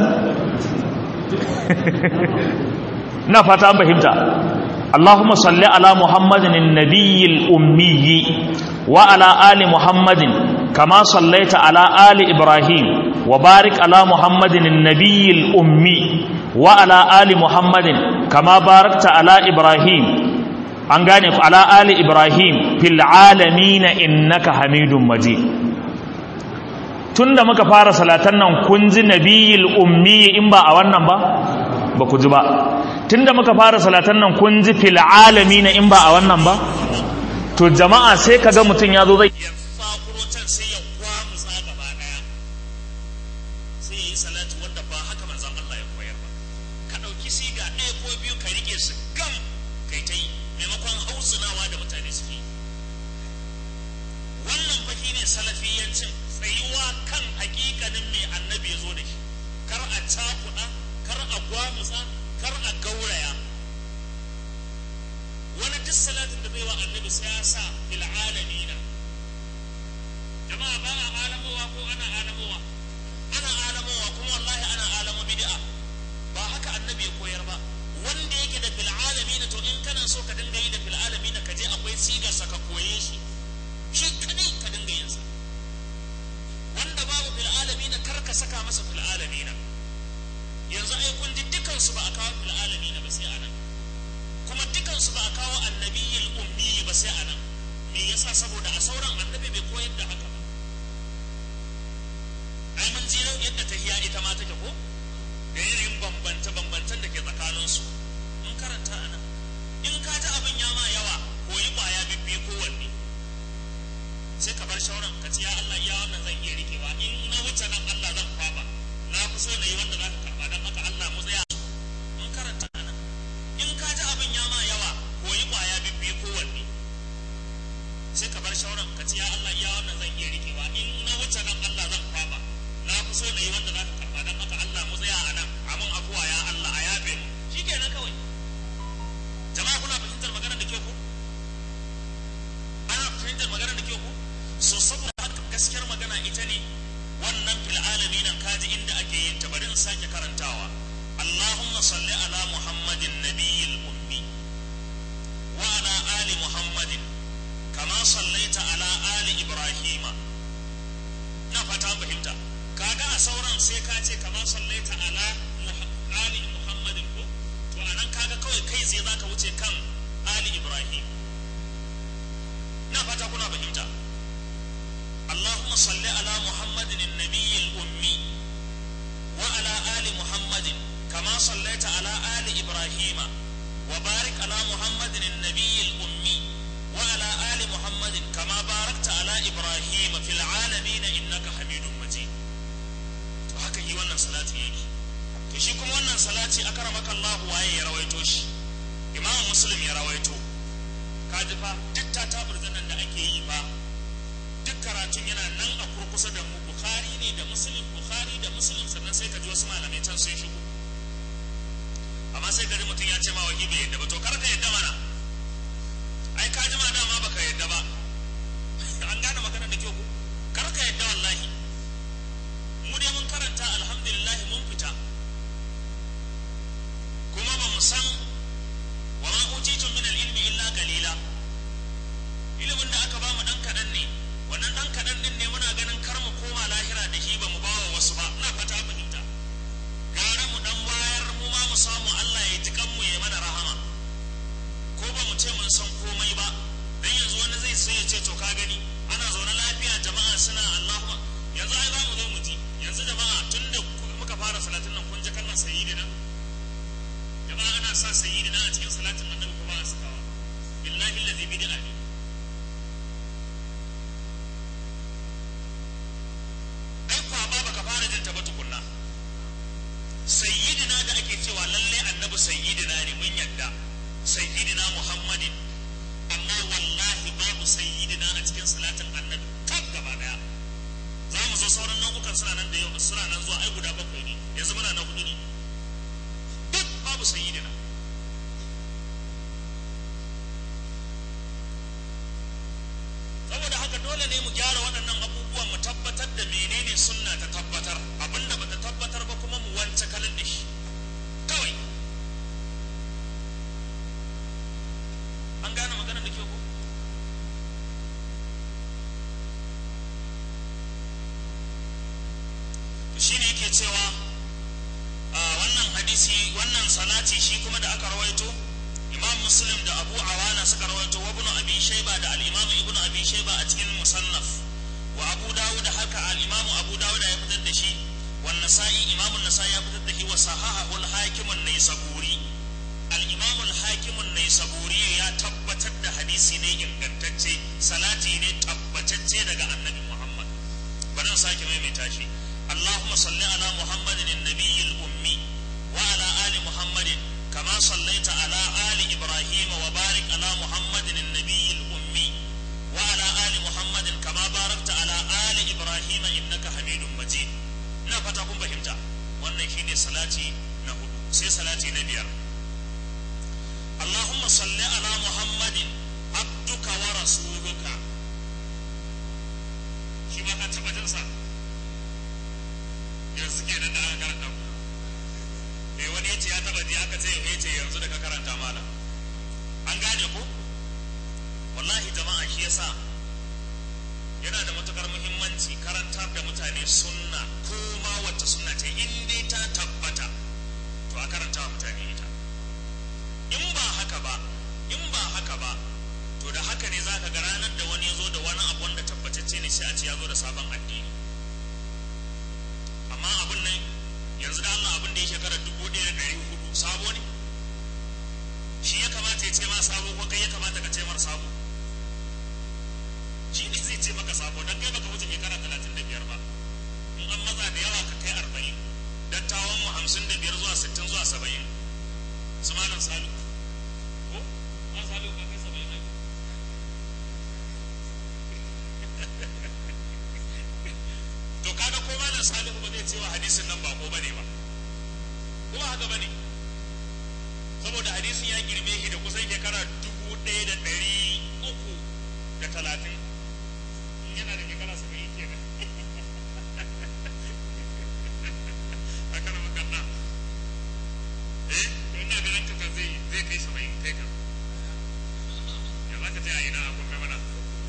Na fata an fahimta. Allahumma salli ala Muhammadin nabiyil ummi wa ala ali Muhammadin kama sallaita ala ali Ibrahim wa barik ala Muhammadin nabiyil ummi wa ala ali Muhammadin kama barakta ala Ibrahim, an gane, ala ali Ibrahim fil alamin innaka Hamidum Majid. tunda muka fara salatan nan kun ji nabiyil ummi in ba a wannan ba ba ku ji ba. Tunda muka fara salatan nan kun ji fil alamin in ba a wannan ba. To jama'a sai kaga mutun yazo zai fakuro can sai ya kwamutsa gaba daya sai yi salatu wanda ba haka manzon Allah ya koyar ba. Ka dauki siga ɗaya ko biyu ka rike su gam kai tai maimakon hausunawa da mutane suke. Wannan fa shine salafiyancin, tsayuwa kan hakikanin mai annabi ya zo da shi, kar a cakuɗa, kar a gwamutsa, kar a gauraya. Wani duk salatin da zai wa annabi sai ya sa fil alamina. Jama'a ba a alamowa ko ana alamowa? Ana alamowa kuma wallahi ana alamo bid'a. Ba haka annabi ya koyar ba. Wanda yake da fil alamina, to in kana so ka dinga yi da fil alamina ka je akwai sigar sa ka koye shi. Shi kadai ka dinga yin sa. Wanda babu fil alamina kar ka saka masa fil alamina. Yanzu ai kun ji dukan su ba a kawo fil alamina ba sai anan. Kuma dukan su ba a kawo annabiyil ummi ba sai anan. Me yasa? Saboda a sauran annabi bai koyar da haka ba. Ai mun ji yadda tahiyya ita ma take ko? Da irin bambance-bambancen da ke tsakanin su. Mun karanta anan. In ka ji abin ya ma yawa, koyi kwaya bibbi kowanne. Sai ka bar shauran ka ce ya Allah iya wannan zan iya rikewa, in na wuce nan Allah zan kwaba, na fi so na yi wanda za ka karba, don haka Allah mu tsaya. Mun karanta nan. In ka ji abin ya ma yawa, koyi kwaya bibbi kowanne. Sai ka bar shauran ka ce ya Allah iya wannan zan iya rikewa, in na wuce nan Allah zan kwaba, na fi so na yi wanda za ka karba, don haka Allah mu tsaya a nan, amin afuwa ya Allah a yafe mu. Shi kenan kawai. Jama'a kuna fahimtar maganar da ke ku? Ana fahimtar maganar da ke ku? So saboda haka gaskiyar magana ita ne wannan fil alamin kaji inda ake yin ta, bari in sake karantawa. Allahumma salli ala Muhammadin nabiyil ummi wa ala ali Muhammadin kama sallaita ala ali Ibrahima. Na fata fahimta. Kaga a sauran sai ka ce kama sallaita ala ali Muhammadin ko? To anan kaga kawai kai zai zaka wuce kan ali Ibrahim. Na fata kuna fahimta. اللهم صل على محمد النبي الأمي وعلى آل محمد كما صليت على آل إبراهيم وبارك على محمد النبي الأمي وعلى آل محمد كما باركت على إبراهيم في العالمين إنك حميد مجيد. وهكا هي wannan salati yake. To shi kuma wannan salati akramaka Allah waye ya rawaito shi? Imam Muslim ya rawaito. Kaji fa duk ta taburzanan da ake yi fa duk karatun yana nan a kurkusa da mu. Bukhari ne da Muslim, Bukhari da Muslim, sannan sai ka ji wasu malamai can sun shigo. Amma sai gari mutum ya ce ma wahi bai yadda ba, to kar ka yadda mana. Ai ka ji ma dama baka yadda ba. An gane magana da kyau ku? Kar ka yadda wallahi. Mu dai mun karanta alhamdulillah mun fita. Kuma ba mu san wa ma utitu min al-ilmi illa qalila. Ilimin da aka ba mu dan kadan ne. Wannan dan kadan din ne muna ganin kar mu koma lahira da shi ba mu bawa wasu ba. Ina fata fahimta. Gara mu dan bayar mu ma mu samu Allah ya ji kanmu ya mana rahama. Ko ba mu ce mun san komai ba. Dan yanzu wani zai sai ya ce to ka gani ana zaune lafiya jama'a suna Allahumma. Yanzu ai za mu zo mu ji. Yanzu jama'a tunda muka fara salatin nan kun ji kalmar sayyidina. Jama'a ana sa sayyidina a cikin salatin nan ko ba a sakawa. Billahi allazi bid'a ne. Sayyidina da ake cewa lalle annabi sayyidina ne mun yadda, sayyidina Muhammadin, amma wallahi babu sayyidina a cikin salatin annabi kaf gaba daya. Za mu zo sauran nau'ukan suna nan da yau, suna nan zuwa ai guda bakwai ne, yanzu muna na hudu ne. Duk babu sayyidina. Saboda haka dole ne mu gyara waɗannan abubuwan, mu tabbatar da menene sunna ta tabbatar, abinda bata tabbatar ba kuma mu wance kalin da shi kawai. An gane magana da kyau ko? Shi ne yake cewa wannan hadisi, wannan salati shi kuma da aka rawaito Imam Muslim da Abu Awana suka rawaito, wa Ibn Abi Shayba da al-Imam Ibn Abi Shayba a cikin Musannaf, wa Abu Dawud haka al-Imam Abu Dawud ya fitar da shi, wa Nasa'i Imam an-Nasa'i ya fitar da shi, wa sahahahu al-Hakim an-Naisaburi al-Imam al-Hakim an-Naisaburi ya tabbatar da hadisi ne ingantacce, salati ne tabbatacce daga Annabi Muhammad. Bari sake maimaita shi. Allahumma salli ala Muhammadin an-nabiyyil ummi wa ala ali Muhammadin kama sallaita ala ali Ibrahim wa barik ala Muhammadin an-nabiyyil ummi wa ala ali Muhammadin kama barakta ala ali Ibrahim innaka Hamidum Majid. Ina fata kun fahimta. Wannan shine salati na hudu. Sai salati na biyar. Allahumma salli ala Muhammadin abduka wa rasuluka. Shi ma ka taba jinsa. Yanzu ke nan da aka karanta ku. Wani yace ya taba ji aka ce yace yanzu da ka karanta malam. An gane ku? Wallahi jama'a shi yasa yana da matukar muhimmanci karantar da mutane sunna, ko ma wacce sunna ce in dai ta tabbata to a karanta wa mutane ita. In ba haka ba to da haka ne za ka ga ranar da wani ya zo da wani abu wanda tabbatacce ne sai a ce ya zo da sabon addini. Amma abun nan yanzu da Allah abin da ya shekara 1400 sabo ne, shi ya kamata ya ce ma sabo ko kai ya kamata ka ce mar sabo? Shi ne zai ce maka sabo don kai baka wuce shekara 35 ba. In an maza da yawa ka kai 40, dattawan mu 55 zuwa 60 zuwa 70. Su malam Salu ko ma Salu ka kai 70 ne. To kaga ko malam Salu ba zai ce wa hadisin nan ba ko bane ba, ko ba haka bane? Saboda hadisin ya girme shi da kusan shekara 1330. Yana da shekara 70 kenan. A kana makanna ina ganin ka zai kai 70 kai kan ya za ka ce a ina akwai kai mana.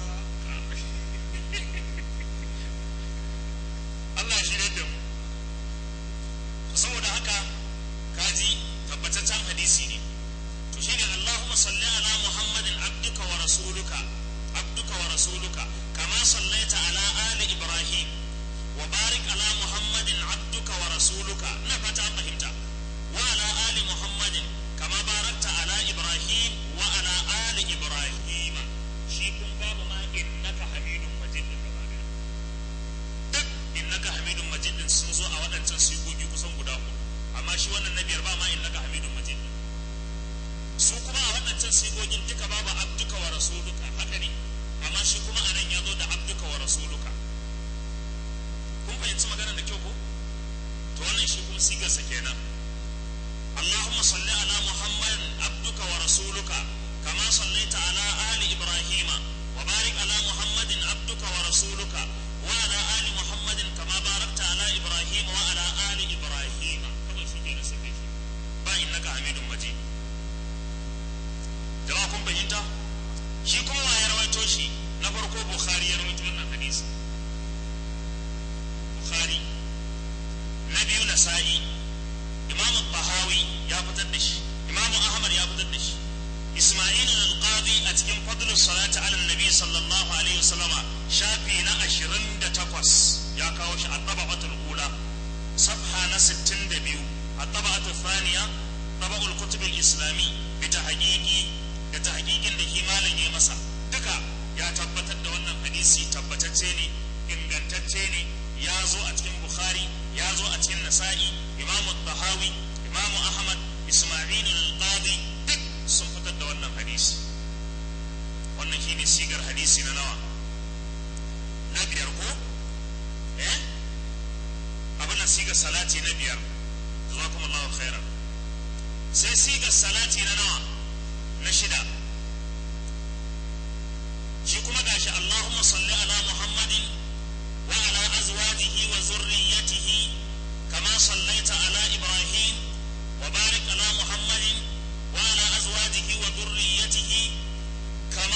Allah shi ne da mu. Saboda haka kaji tabbataccen hadisi ne. To shine Allahumma salli ala Muhammadin abduka wa rasuluka kama sallaita ala ali Ibrahim wa barik ala Muhammadin abduka wa rasuluka. Na fata an fahimta. Wa ala ali Muhammadin kama barakta ala Ibrahim wa ala ali Ibrahim. Shi kun babu ma innaka Hamidum Majid din gaba daya. Duk innaka Hamidum Majid din sun zo a waɗancan sigogi kusan guda uku, amma shi wannan na biyar ba ma innaka Hamidum Majid din. Su kuma a waɗancan sigogin duka babu abduka wa rasuluka, haka ne, amma shi kuma a nan ya zo da abduka wa rasuluka. Kun fahimci maganar da kyau ko? To wannan shi kuma sigarsa kenan. Allahumma salli ala Muhammad abduka wa rasuluka kama sallaita ala ali Ibrahim wa barik ala Muhammadin abduka wa rasuluka wa ala ali Muhammadin kama barakta ala Ibrahim wa ala ali Ibrahim. Kawai shi kenan sai kai ba innaka Hamidum Majid. Jama'a kun fahimta? Shi kuma wa ya rawaito shi? Na farko Bukhari ya rawaito wannan hadisi. Bukhari. Na biyu Nasa'i. Imam Tahawi ya fitar da shi. Imam Ahmad ya fitar da shi. Isma'il al-Qadi a cikin Fadlus Salati ala Nabi sallallahu alaihi wasallama shafi na 28 ya kawo shi a tabaqatul ula safha na 62, a tabaqatul thaniya tabaqul kutub al-islami bi tahqiqin da himalan ya masa duka ya tabbatar da wannan hadisi tabbatacce ne, ingantacce ne, ya zo a cikin Bukhari, ya zo a cikin Nasa'i, Imam Tahawi, Imam Ahmad, Isma'il al-Qadi duk sun fitar da wannan hadisi. Wannan shine sigar hadisi na nawa? Na biyar ko? Abin nan sigar salati na biyar. Jazakumullahu khairan. Sai sigar salati na nawa? Na shida. Shi kuma gashi Allahumma salli ala Muhammadin wa ala azwajihi wa zurriyyatihi kama sallaita ala Ibrahim wa barik ala Muhammadin wa ala azwajihi wa zurriyyatihi kama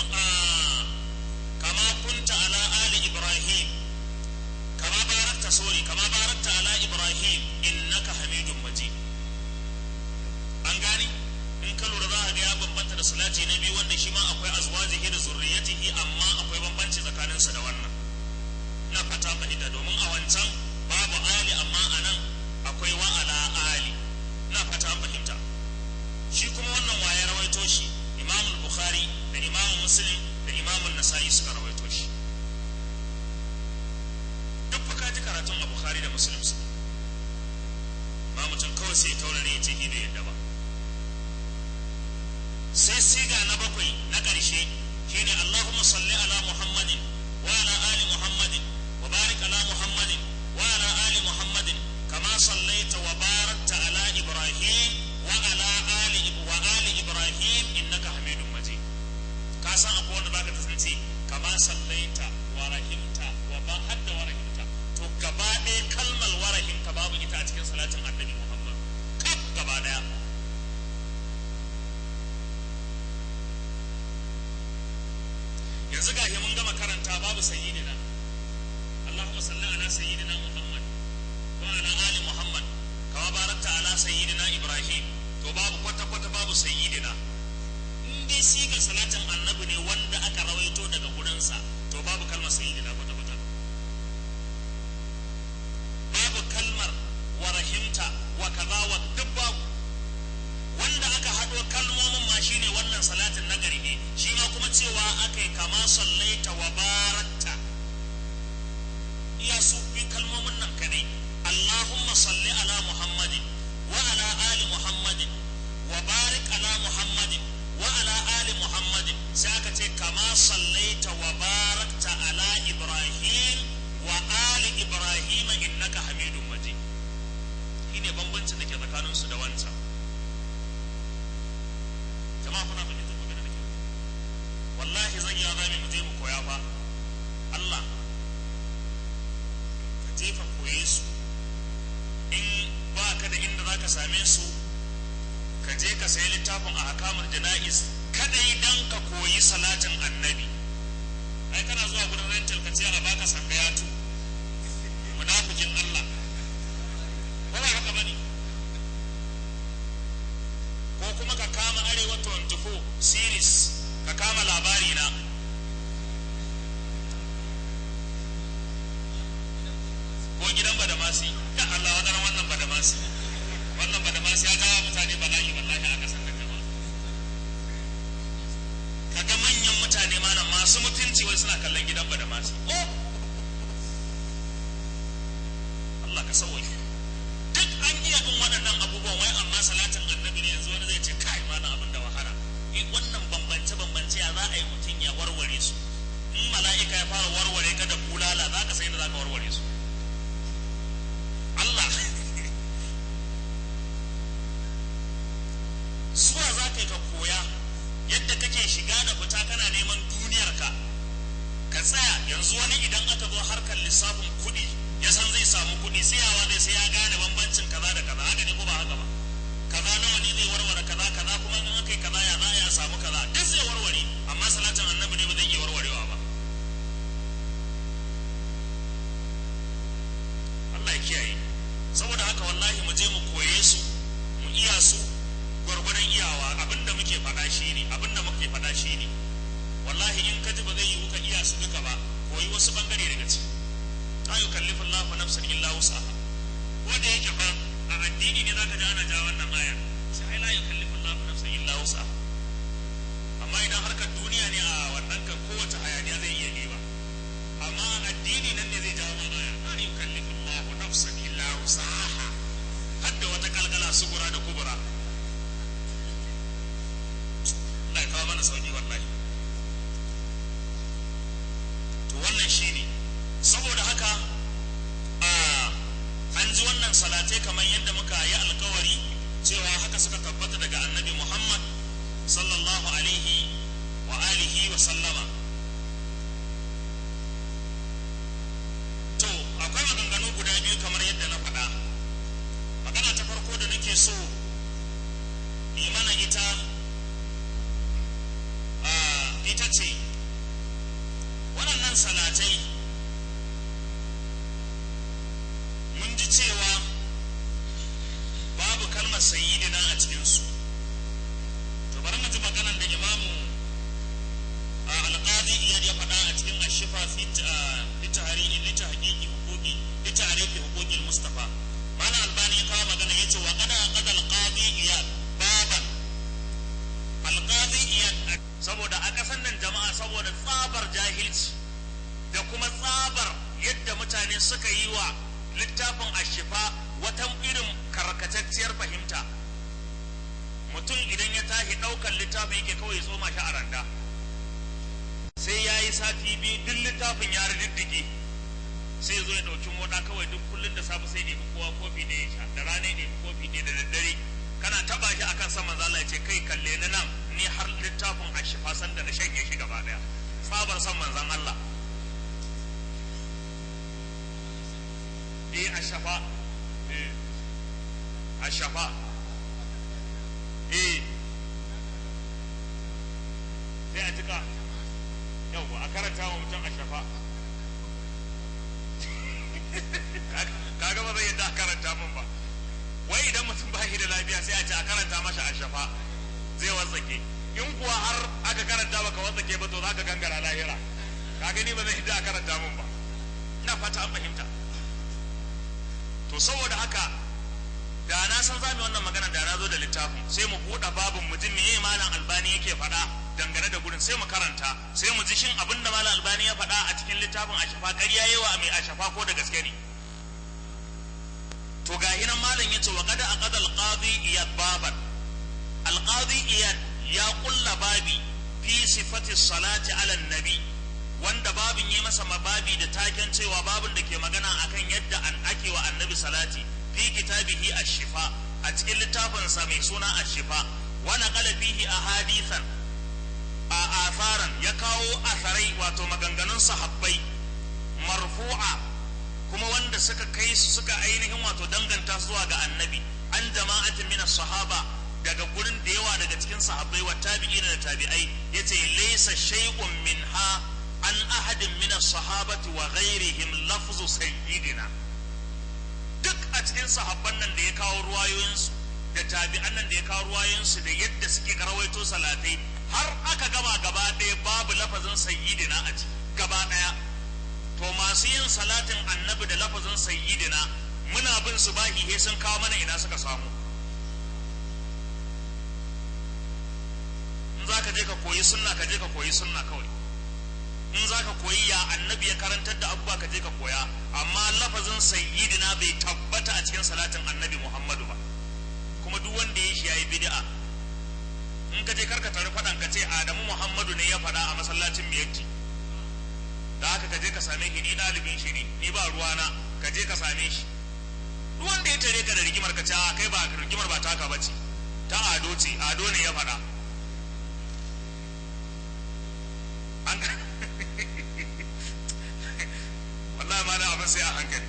kunta ala ali Ibrahim kama barakta ala Ibrahim innaka Hamidum Majid. An gani? In ka lura za a ga ya bambanta da salati na biyu wanda shi ma akwai azwajihi da zurriyatihi, amma akwai bambanci tsakaninsa da wannan. ali amma anan akwai wa ala ali, na fata an fahimta. Shi kuma wannan waye rawaito shi? Imam Bukhari da Imam Muslim da Imam Nasa'i suka rawaito shi. Duk fa kaji karatun a Bukhari da Muslim su ba mutum kawai sai taurare ya ce ido yadda ba. Sai siga na bakwai na ƙarshe shine Allahumma salli ala Muhammadin wa ala ali Muhammadin wa barik ala Muhammadin wa ala ali Muhammadin kama sallaita wa barakta ala Ibrahim wa ala ali Ibrahim innaka Hamidum Majid. Ka san akwai wanda baka tsanci kama sallaita wa rahimta wa ba hadda wa rahimta, to gaba ɗaya kalmar wa rahimta babu ita a cikin salatin Annabi Muhammad kaf gaba ɗaya. Yanzu gashi mun gama karanta babu sayyidina, Allahumma salli ala sayyidina Muhammad wa ala ali Muhammad kama barakta ala sayyidina Ibrahim, to babu kwata-kwata babu sayyidina. In dai siga salatin Annabi ne wanda aka rawaito daga gurinsa, to babu kalmar sayyidina kwata-kwata. Babu kalmar wa rahimta wa kaza wa duk babu. Wanda aka haɗo kalmomin ma shine wannan salatin nagari ne, shi ma kuma cewa aka yi kama sallaita wa barakta. Iya su bi kalmomin nan kadai, Allahumma salli ala Muhammadin wa ala ali Muhammadin wa barik ala Muhammadin wa ala ali Muhammadin, sai aka ce kama sallaita wa barakta ala Ibrahim wa ali Ibrahim innaka Hamidum Majid. Shine bambancin da ke tsakaninsu da wancan. Jama'a kuna fahimtar magana da kyau. Wallahi zan yi azami mu je mu koya fa. Allah ka jefa koye su. In ba ka da inda za ka same su, ka je ka sayi littafin Ahkamul Jana'iz kadai dan ka koyi salatin Annabi. Ai kana zuwa gurin rental ka ce a baka sangayatu. Munafikin Allah. Ba haka bane. Ko kuma ka kama Arewa 24 series, ka kama labari na. Ko gidan Badamasi, ya Allah wannan Badamasi. Wannan Badamasi ya kawo mutane bala'i wallahi a kasar da jama'a. Kaga manyan mutane malam masu mutunci wai suna kallon gidan Badamasi. Oh! Allah ka sauwaye. Duk an iya bin waɗannan abubuwan wai amma salatin Annabi ne, yanzu wani zai ce kai ma na abin da wahala. Wannan bambance ya za a yi mutum ya warware su. In mala'ika ya fara warware ka da bulala za ka sai da za ka warware su. Allah suwa za ka yi ka koya yadda kake shiga da fita kana neman duniyarka. Ka tsaya yanzu wani idan aka zo harkar lissafin kuɗi ya san zai samu kuɗi, tsayawa zai sai ya gane bambancin kaza da kaza, haka ne ko ba haka ba? Kaza nawa ne zai warware kaza, kaza kuma in aka yi kaza ya za a samu kaza, duk zai warware, amma salatin Annabi ne ba zai iya warwarewa ba. Allah ya kiyaye. Saboda haka wallahi mu je mu koye su, mu iya su gwargwadon iyawa. Abinda muke faɗa shi ne wallahi in ka ji ba zai yi ka iya su duka ba, koyi wasu bangare daga ciki. La yukallifu Allahu nafsan illa wus'aha. Ko da yake fa a addini ne zaka ji ana ja wannan aya, sai la yukallifu Allahu nafsan illa wus'aha. Amma idan harkar duniya ne a wannan kan kowace hayaniya zai iya nema, amma addini nan ne zai jawo mana aya. La yukallifu Allahu nafsan illa wus'aha. Hadda wata kalkala sugura da kubura. Allah ya kawo mana sauki wallahi. To wannan shine. Saboda haka an ji wannan salatai kamar yadda muka yi alkawari cewa haka suka tabbata daga Annabi Muhammad sallallahu alaihi wa alihi wa sallama. To akwai maganganu guda biyu kamar yadda na faɗa. Magana ta farko da nake so yi mana ita ce waɗannan salatai mun ji cewa babu kalmar sayyidina a cikinsu. To bari mu ji maganar da Imamu Al-Qadi Iyad ya faɗa a cikin Ashifa fi tahqiqi huquqi huquqi li ta'rifi huquqil mustafa. Mana albani ya kawo magana yace wa qad aqada al-qadi iyad baban al-qadi iyad. Saboda a kasan nan jama'a, saboda tsabar jahilci da kuma tsabar yadda mutane suka yi wa littafin ashifa wata irin karkatacciyar fahimta, mutum idan ya tashi ɗaukar littafin yake kawai ya tsoma shi a randa, sai ya yi sati biyu duk littafin ya riddige, sai ya zo ya ɗauki moɗa kawai duk kullum da safe sai ɗebi kowa kofi ɗaya ya sha, da rana ya ɗebi kofi ɗaya, da daddare kana taɓa shi akan saman zala ya ce kai kalle ni nan, ni har littafin ashifa san da na shanye shi gaba ɗaya. Tsabar san manzan Allah. Ashafa ashafa sai a jika yau a karanta wa mutum ashafa kaga ba zai yadda a karanta min ba. Wai idan mutum ba shi da lafiya sai a ce a karanta masa ashafa zai watsake, in kuwa har aka karanta baka watsake ba to za ka gangara lahira. Ka gani ba zai yadda a karanta min ba. Ina fata an fahimta. To saboda haka da na san za mu wannan magana da na zo da littafin sai mu buɗe babin mu ji meye malam albani yake faɗa dangane da gurin, sai mu karanta sai mu ji shin abin da malam albani ya faɗa a cikin littafin ashafa ƙarya yawa mai ashafa ko da gaske ne. To ga hinan malam yace wa qad aqada al-qadi iyad baban. Al-qadi iyad ya kulla babi fi sifati salati ala nabi, wanda babin yi masa mababi da taken cewa babin da ke magana akan yadda an ake wa annabi salati fi kitabihi ash-shifa, a cikin littafinsa mai suna ash-shifa. Wa naqala fihi ahadithan a atharan, ya kawo asarai wato maganganun sahabbai marfu'a, kuma wanda suka kai su suka ainihin wato danganta zuwa ga annabi, an jama'atin min as-sahaba, daga gurin da yawa daga cikin sahabbai wa tabi'ina da tabi'ai, yace laysa shay'un minha an ahadin min as-sahabati wa ghairihim lafzu sayyidina. Duk a cikin sahabban nan da ya kawo ruwayoyinsu da tabi'an nan da ya kawo ruwayoyinsu da yadda suke karawaito salatai har aka gama gaba ɗaya babu lafazin sayyidina a ciki gaba ɗaya. To masu yin salatin annabi da lafazin sayyidina muna bin su bahi he sun kawo mana ina suka samu. In za ka je ka koyi sunna ka je ka koyi sunna kawai. In za ka koyi ya annabi ya karantar da abubuwa ka je ka koya, amma lafazin sayyidina bai tabbata a cikin salatin annabi Muhammadu ba, kuma duk wanda ya shi ya yi bid'a. In ka je karka tare faɗan ka ce Adamu Muhammadu ne ya faɗa a masallacin Miyatti, da haka ka je ka same shi, ni ɗalibin shi ne, ni ba ruwana, ka je ka same shi. Duk wanda ya tare ka da rigimar ka ce a kai ba rigimar ba taka ba ce, ta Ado ce, Ado ne ya faɗa. Wallahi ma da abin sai a hankali.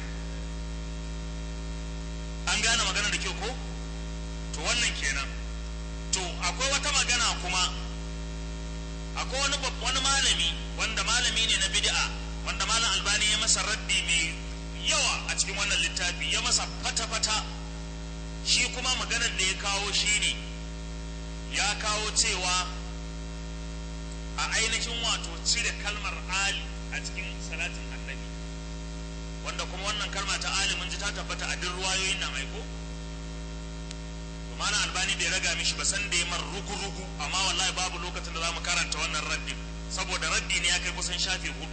An gane magana da kyau ko? To wannan kenan. To akwai wata magana kuma, akwai wani malami wanda malami ne na bid'a, wanda malam albani ya masa raddi mai yawa a cikin wannan littafi, ya masa fata-fata. Shi kuma maganar da ya kawo shi ne ya kawo cewa a ainihin wato cire kalmar ali a cikin salatin annabi, wanda kuma wannan kalma ta ali mun ji ta tabbata a duk ruwayoyin nan aiko. Mana albani bai raga mishi ba, san da ya mar rugu-rugu, amma wallahi babu lokacin da za mu karanta wannan raddin, saboda raddi ne ya kai kusan shafi 4.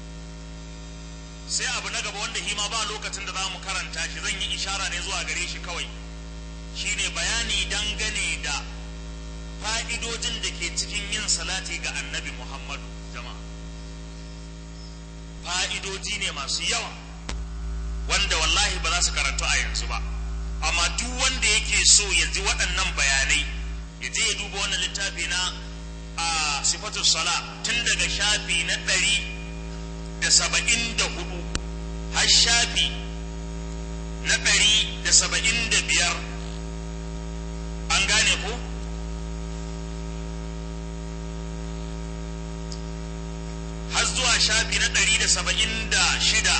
Sai abu na gaba wanda hima ba lokacin da za mu karanta shi, zan yi ishara ne zuwa gare shi kawai, shine bayani dangane da fa'idojin da ke cikin yin salati ga annabi Muhammadu. Jama'a, fa'idoji ne masu yawa wanda wallahi ba za su karantu a yanzu ba, amma duk wanda yake so ya ji waɗannan bayanai ya je ya duba wannan littafi na a sifatu sala tun daga shafi na 174 har shafi na 175. An gane ko? Har zuwa shafi na 176,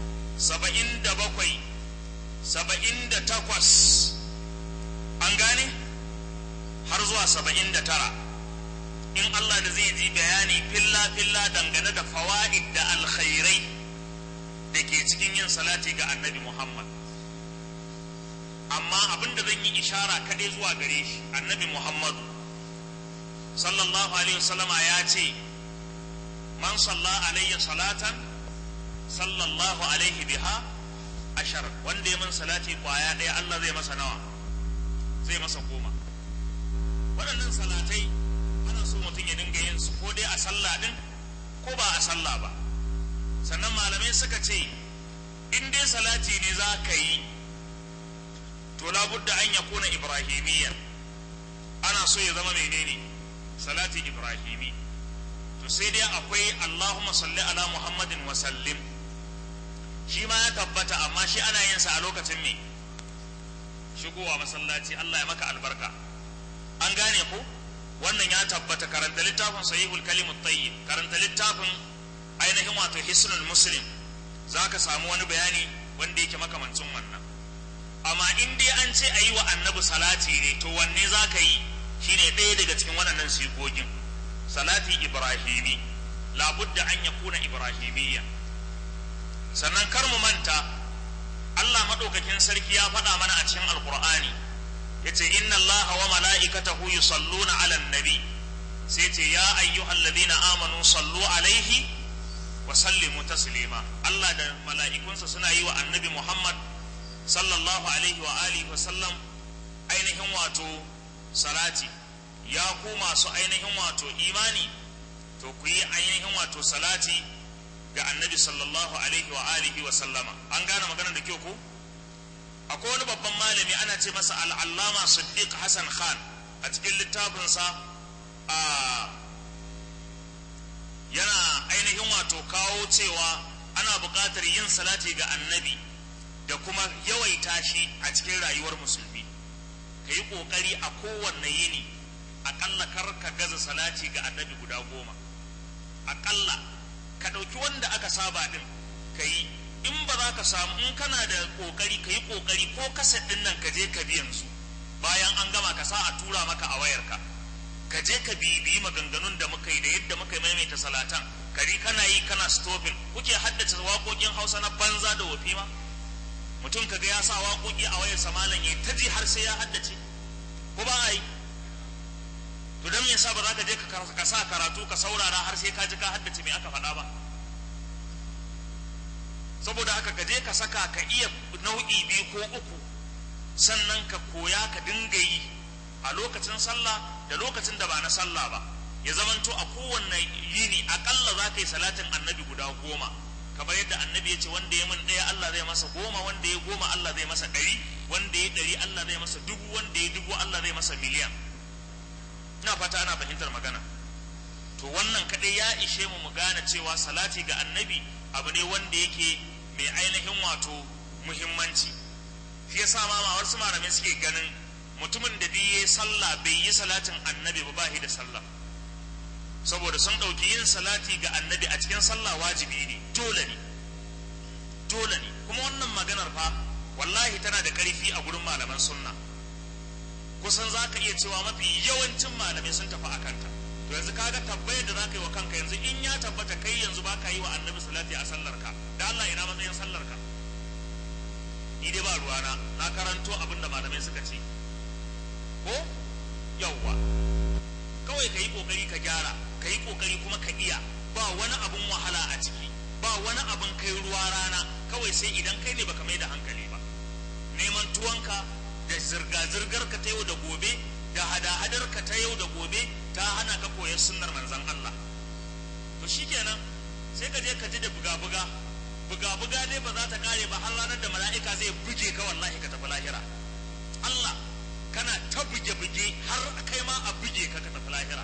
77, 78, an gane har zuwa 79. In Allah da zai ji bayani filla-filla dangane da fawaid da alkhairai da da ke cikin yin salati ga annabi Muhammad. Amma abin da zan yi ishara kaɗai zuwa gare shi, annabi Muhammadu sallallahu alaihi wasallama ya ce, man salla alayya salatan sallallahu alaihi biha ashar, wanda ya min salati kwaya ɗaya Allah zai masa nawa? Zai masa 10. Waɗannan salatai ana so mutum ya dinga yin su ko dai a sallah din ko ba a sallah ba. Sannan malamai suka ce in dai salati ne za ka yi to labudda an ya kuna ibrahimiyyan, ana so ya zama menene? Salati ibrahimi. To sai dai akwai Allahumma salli ala Muhammadin wa sallim, shi ma ya tabbata, amma shi ana yin sa a lokacin me? Shigowa masallaci. Allah ya maka albarka. An gane ko? Wannan ya tabbata. Karanta littafin sahihul kalimut tayyib, karanta littafin ainihin wato hisnul muslim, zaka samu wani bayani wanda yake makamancin wannan. Amma in dai an ce ayi wa annabi salati ne, to wanne zaka yi? Shine ɗaya daga cikin waɗannan sigogin, salati ibrahimi, labudda an yakuna ibrahimiyya. Sannan kar mu manta, Allah madaukakin sarki ya faɗa mana a cikin alqur'ani, yace inna allaha wa mala'ikatahu yusalluna 'alan nabi, sai ce ya ayyuhalladhina amanu sallu alaihi wa sallimu taslima. Allah da mala'ikunsa suna yi wa annabi Muhammad sallallahu alaihi wa alihi wa sallam ainihin wato salati. Ya ku masu ainihin wato imani, to ku yi ainihin wato salati ga annabi sallallahu alaihi wa alihi wa sallama. An gane maganar da kyau ko? Akwai wani babban malami ana ce masa al'allama Siddiq Hassan Khan, a cikin littafinsa yana ainihin wato kawo cewa ana buƙatar yin salati ga annabi da kuma yawaita shi a cikin rayuwar musulmi. Ka yi ƙoƙari a kowanne yini aƙalla kar ka gaza salati ga annabi guda 10. Aƙalla ka ɗauki wanda aka saba ɗin ka yi. In ba za ka samu, in kana da ƙoƙari ka yi ƙoƙari ko kaset ɗin nan ka je ka biyan su, bayan an gama ka sa a tura maka a wayarka, ka je ka bibiyi maganganun da muka yi da yadda muka yi maimaita salatan, kari kana yi kana stopin. Kuke haddace waƙoƙin Hausa na banza da wofi ma? Mutum kaga ya sa waƙoƙi a wayarsa malam ya ta ji har sai ya haddace, ko ba a yi? To don me yasa ba za ka je ka sa karatu ka saurara har sai ka ji ka haddace me aka faɗa ba? Saboda haka ka je ka saka ka iya nau'i 2 ko 3, sannan ka koya ka dinga yi a lokacin sallah da lokacin da ba na sallah ba. Ya zamanto a kowanne yini akalla za ka yi salatin annabi guda 10, kamar yadda annabi ya ce wanda ya min 1 Allah zai masa 10, wanda ya 10 Allah zai masa 100, wanda ya 100 Allah zai masa 1000, wanda ya 1000 Allah zai masa miliyan. Ina fata ana fahimtar magana. To wannan kadai ya ishe mu gane cewa salati ga annabi abu ne wanda yake mai ainihin wato muhimmanci. Shi yasa ma wasu malamai suke ganin mutumin da bai yi sallah bai yi salatin annabi ba shi da sallah, saboda sun ɗauki yin salati ga annabi a cikin sallah wajibi ne, dole ne. Kuma wannan maganar fa wallahi tana da ƙarfi a gurin malaman sunna. Kusan za ka iya cewa mafi yawancin malamai sun tafi a kanta. To yanzu kaga tabbayar da za ka yi wa kanka, yanzu in ya tabbata kai yanzu ba ka yi wa annabi salati a sallarka, da Allah ina matsayin sallarka? Ni dai ba ruwana, na karanto abin da malamai suka ce ko yawwa. Kawai ka yi kokari ka gyara, ka yi kokari kuma ka iya, ba wani abun wahala a ciki, ba wani abun kai ruwa rana. Kawai sai idan kai ne baka mai da hankali ba, neman tuwanka da zirga-zirgar ka ta yau da gobe da hada-hadar ka ta yau da gobe ta hana ka koyar sunnar manzon Allah. To shikenan sai ka je ka ji da buga-buga ne ba za ta kare ba har ranar da mala'ika zai buge ka, wallahi ka tafi lahira. Allah kana ta buge-buge har kai ma a buge ka tafi lahira.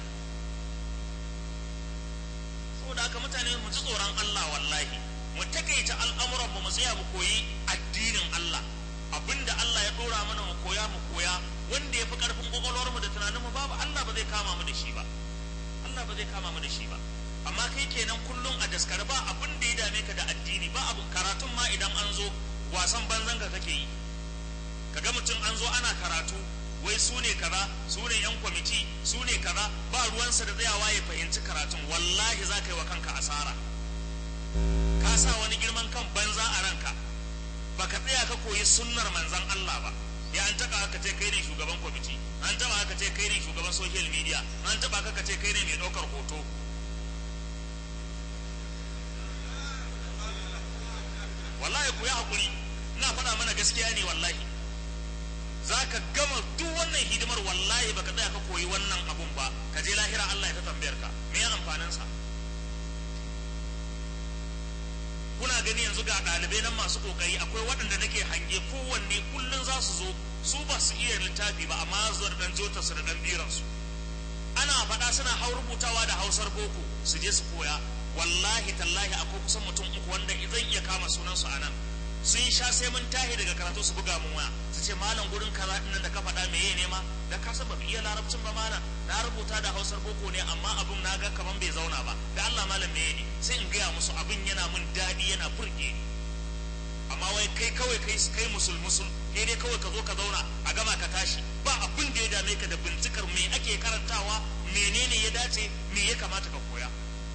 Saboda haka mutane mu ji tsoron Allah, wallahi mu takaita al'amuran mu tsaya mu koyi addinin Allah. Abinda Allah ya dora mana mu koya, wanda ya fi karfin kwakwalwar mu da tunanin mu babu, Allah ba zai kama mu da shi ba. Amma kai kenan kullum a daskare, ba abin da ya dame ka da addini, ba abu. Karatun ma idan an zo wasan banzan ka kake yi. Kaga mutum an zo ana karatu, wai su ne kaza, su ne yan kwamiti, su ne kaza, ba ruwansa da tsayawa ya fahimci karatun. Wallahi za ka yi wa kanka asara. Ka ka sa wani girman kan banza a ranka, baka tsaya ka koyi sunnar manzon Allah ba. Ya an taba aka ce kai ne shugaban kwamiti, an taba aka ce kai ne shugaban social media, an taba aka ce kai ne mai ɗaukar hoto. Wallahi ku yi haƙuri, ina faɗa mana gaskiya ne. Wallahi za ka gama duk wannan hidimar, wallahi baka tsaya ka koyi wannan abun ba, ka je lahira Allah ya ta tambayar ka me ya amfaninsa. Kuna gani yanzu ga ɗalibai nan masu ƙoƙari, akwai waɗanda nake hange kowanne kullum za su zo, su ba su iya littafi ba amma zuwa da ɗan jotarsu da ɗan biransu, ana faɗa suna rubutawa da hausar boko su je su koya. Wallahi tallahi akwai kusan mutum uku wanda zan iya kama sunansu a nan, sun sha sai mun tahi daga karatu su buga mun waya su ce malam gurin kaza ɗin da ka faɗa meye ne ma, da ka san ba mu iya larabcin ba malam, na rubuta da hausar boko ne amma abun na ga kaman bai zauna ba, da Allah malam meye ne, sai in gaya musu abin yana mun daɗi yana burge ni. Amma wai kai kawai kai musul kai dai kawai ka zo ka zauna a gama ka tashi, ba abin da ya dame ka da bincikar me ake karantawa, menene ya dace, me ya kamata ka koya.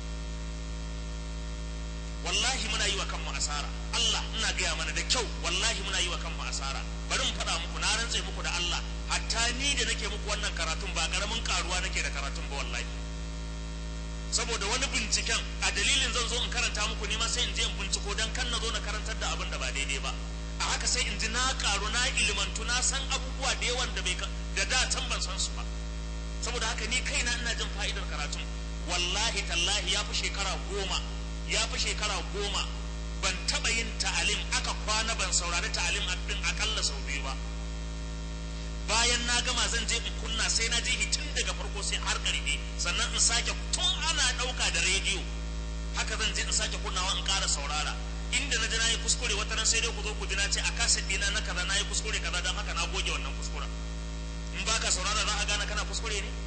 Wallahi muna yi wa kanmu asara, Allah ina gaya mana da kyau, wallahi muna yi wa kanmu asara. Bari mu faɗa muku, na rantse muku da Allah, hatta ni da nake muku wannan karatun ba karamin karuwa nake da karatun ba wallahi. Saboda wani binciken a dalilin zan zo in karanta muku, ne ma sai in je in binciko dan kan na zo na karantar da abin da ba daidai ba. A haka sai in ji na karu, na ilimantu, na san abubuwa da yawan da da can ban san su ba. Saboda haka ni kaina ina jin fa'idar karatun. Wallahi tallahi ya fi shekara goma ban taɓa yin ta'alim aka kwana ban saurari ta'alim ɗin akalla sau biyu ba. Bayan na gama zan je in kunna sai na je tun daga farko sai har ƙarfe, sannan in sake tun ana ɗauka da rediyo haka zan je in sake kunnawa in ƙara saurara. Inda na ji na yi kuskure wata ran sai dai ku zo ku ji na ce a kaset ɗina na kaza na yi kuskure kaza, don haka na goge wannan kuskuren. In ba ka saurara za a gane kana kuskure ne.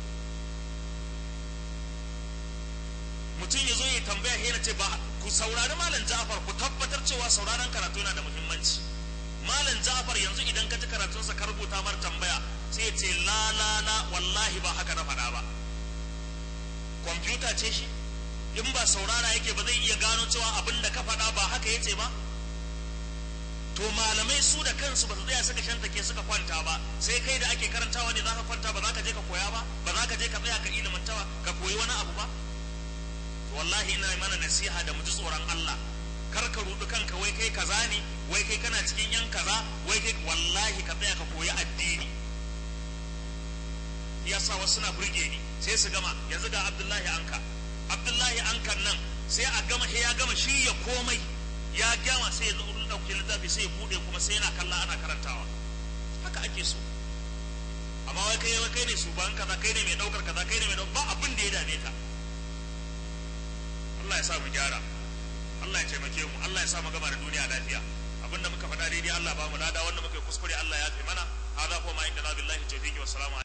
Mutum ya zo ya tambaya na ce ba ku saurari Malam Ja'far, ku tabbatar cewa sauraron karatu yana da muhimmanci. Malam Ja'far yanzu idan ka ji karatunsa ka rubuta mar tambaya sai ya ce la wallahi ba haka na faɗa ba. Kwamfuta ce shi, in ba saurara yake ba zai iya gano cewa abin da ka faɗa ba haka yace ba. To malamai su da kansu ba su tsaya suka shantake suka kwanta ba, sai kai da ake karantawa ne za ka kwanta, ba za ka je ka koya ba, ba za ka je ka tsaya ka ilimantawa ka koyi wani abu ba. Wallahi ina mana nasiha da mu ji tsoron Allah, kar ka rudu kanka wai kai kaza ne, wai kai kana cikin yan kaza, wai kai wallahi ka tsaya ka koyi addini. Yasa wasu na burge ni sai su gama, yanzu ga Abdullahi Ankan nan sai a gama ya gama shirya komai ya gama sai ya zo dauke littafi sai ya bude kuma sai yana kalla ana karantawa. Haka ake so. Amma wai kai ne shugaban kaza, kai ne mai daukar kaza, kai ne mai daukar, ba abin da ya dame ka. Allah ya sa mu gyara, Allah ya taimake mu, Allah ya sa mu gama da duniya lafiya. Abinda muka faɗa daidai Allah ba mu lada, wanda muka yi kuskure Allah ya fi mana. Hada kuma inda na billahi tawfiqi wa salamu.